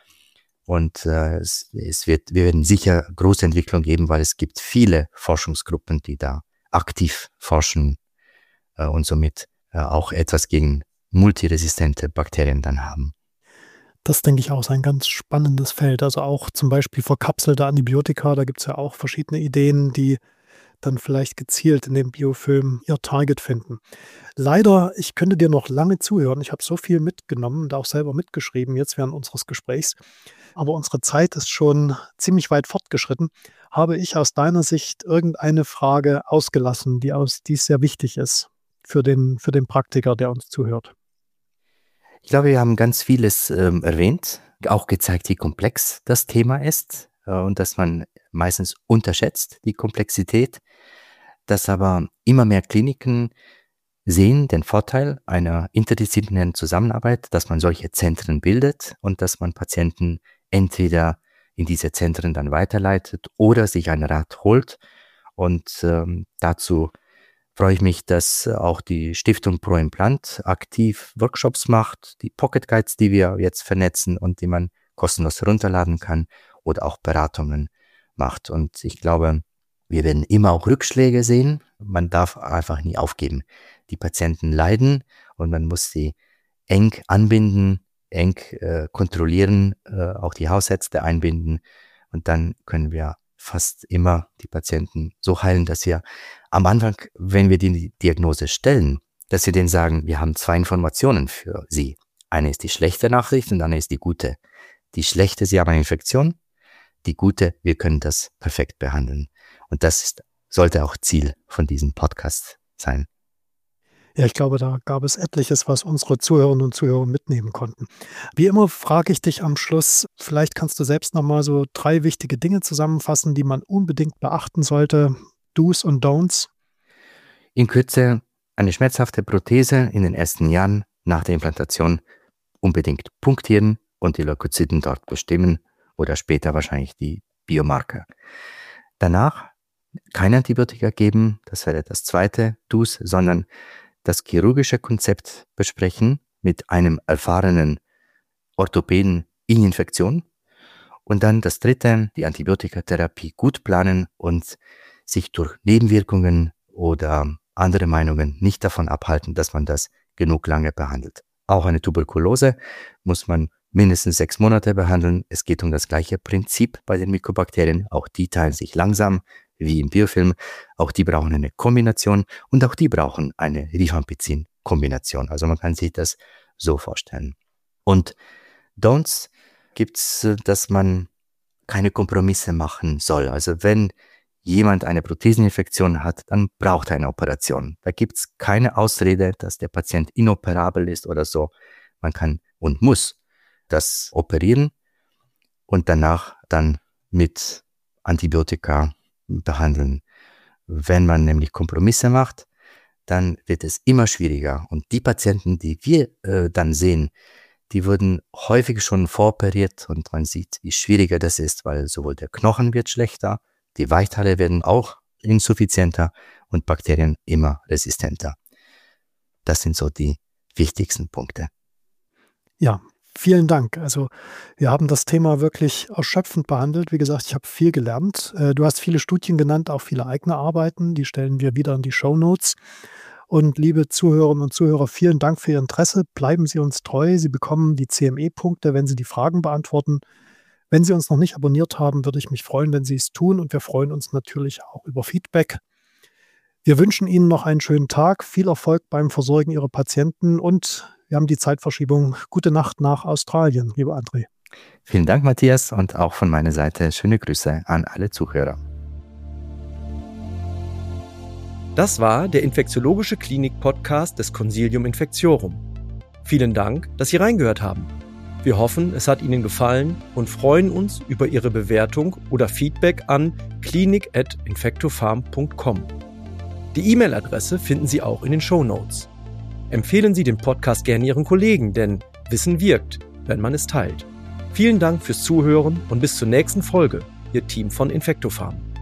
und wir werden sicher große Entwicklung geben, weil es gibt viele Forschungsgruppen, die da aktiv forschen und somit auch etwas gegen multiresistente Bakterien dann haben. Das denke ich auch ist ein ganz spannendes Feld. Also auch zum Beispiel verkapselte Antibiotika, da gibt es ja auch verschiedene Ideen, die dann vielleicht gezielt in dem Biofilm ihr Target finden. Leider, ich könnte dir noch lange zuhören. Ich habe so viel mitgenommen und auch selber mitgeschrieben jetzt während unseres Gesprächs. Aber unsere Zeit ist schon ziemlich weit fortgeschritten. Habe ich aus deiner Sicht irgendeine Frage ausgelassen, die sehr wichtig ist für den Praktiker, der uns zuhört? Ich glaube, wir haben ganz vieles erwähnt, auch gezeigt, wie komplex das Thema ist und dass man meistens unterschätzt die Komplexität, dass aber immer mehr Kliniken sehen den Vorteil einer interdisziplinären Zusammenarbeit, dass man solche Zentren bildet und dass man Patienten entweder in diese Zentren dann weiterleitet oder sich einen Rat holt. Und dazu freue ich mich, dass auch die Stiftung Pro Implant aktiv Workshops macht, die Pocket Guides, die wir jetzt vernetzen und die man kostenlos herunterladen kann oder auch Beratungen macht. Und ich glaube, wir werden immer auch Rückschläge sehen. Man darf einfach nie aufgeben. Die Patienten leiden und man muss sie eng anbinden, eng kontrollieren, auch die Hausärzte einbinden. Und dann können wir fast immer die Patienten so heilen, dass wir am Anfang, wenn wir die Diagnose stellen, dass wir denen sagen, wir haben 2 Informationen für Sie. Eine ist die schlechte Nachricht und eine ist die gute. Die schlechte, Sie haben eine Infektion. Die gute, wir können das perfekt behandeln. Und das sollte auch Ziel von diesem Podcast sein. Ja, ich glaube, da gab es etliches, was unsere Zuhörerinnen und Zuhörer mitnehmen konnten. Wie immer frage ich dich am Schluss, vielleicht kannst du selbst nochmal so 3 wichtige Dinge zusammenfassen, die man unbedingt beachten sollte. Do's und Don'ts. In Kürze, eine schmerzhafte Prothese in den ersten Jahren nach der Implantation unbedingt punktieren und die Leukozyten dort bestimmen oder später wahrscheinlich die Biomarker. Danach keine Antibiotika geben, das wäre das zweite Do's, sondern das chirurgische Konzept besprechen mit einem erfahrenen Orthopäden in Infektion. Und dann das dritte, die Antibiotikatherapie gut planen und sich durch Nebenwirkungen oder andere Meinungen nicht davon abhalten, dass man das genug lange behandelt. Auch eine Tuberkulose muss man mindestens 6 Monate behandeln. Es geht um das gleiche Prinzip bei den Mycobakterien. Auch die teilen sich langsam, wie im Biofilm. Auch die brauchen eine Kombination und auch die brauchen eine Rifampicin-Kombination. Also man kann sich das so vorstellen. Und Don'ts gibt's, dass man keine Kompromisse machen soll. Also wenn jemand eine Protheseninfektion hat, dann braucht er eine Operation. Da gibt's keine Ausrede, dass der Patient inoperabel ist oder so. Man kann und muss das operieren und danach dann mit Antibiotika behandeln. Wenn man nämlich Kompromisse macht, dann wird es immer schwieriger. Und die Patienten, die wir dann sehen, die wurden häufig schon voroperiert und man sieht, wie schwieriger das ist, weil sowohl der Knochen wird schlechter, die Weichteile werden auch insuffizienter und Bakterien immer resistenter. Das sind so die wichtigsten Punkte. Ja, vielen Dank. Also wir haben das Thema wirklich erschöpfend behandelt. Wie gesagt, ich habe viel gelernt. Du hast viele Studien genannt, auch viele eigene Arbeiten. Die stellen wir wieder in die Shownotes. Und liebe Zuhörerinnen und Zuhörer, vielen Dank für Ihr Interesse. Bleiben Sie uns treu. Sie bekommen die CME-Punkte, wenn Sie die Fragen beantworten. Wenn Sie uns noch nicht abonniert haben, würde ich mich freuen, wenn Sie es tun. Und wir freuen uns natürlich auch über Feedback. Wir wünschen Ihnen noch einen schönen Tag, viel Erfolg beim Versorgen Ihrer Patienten und wir haben die Zeitverschiebung. Gute Nacht nach Australien, lieber André. Vielen Dank, Matthias, und auch von meiner Seite schöne Grüße an alle Zuhörer. Das war der Infektiologische Klinik-Podcast des Consilium Infectiorum. Vielen Dank, dass Sie reingehört haben. Wir hoffen, es hat Ihnen gefallen und freuen uns über Ihre Bewertung oder Feedback an klinik@infectofarm.com. Die E-Mail-Adresse finden Sie auch in den Shownotes. Empfehlen Sie den Podcast gerne Ihren Kollegen, denn Wissen wirkt, wenn man es teilt. Vielen Dank fürs Zuhören und bis zur nächsten Folge, Ihr Team von Infectofarm.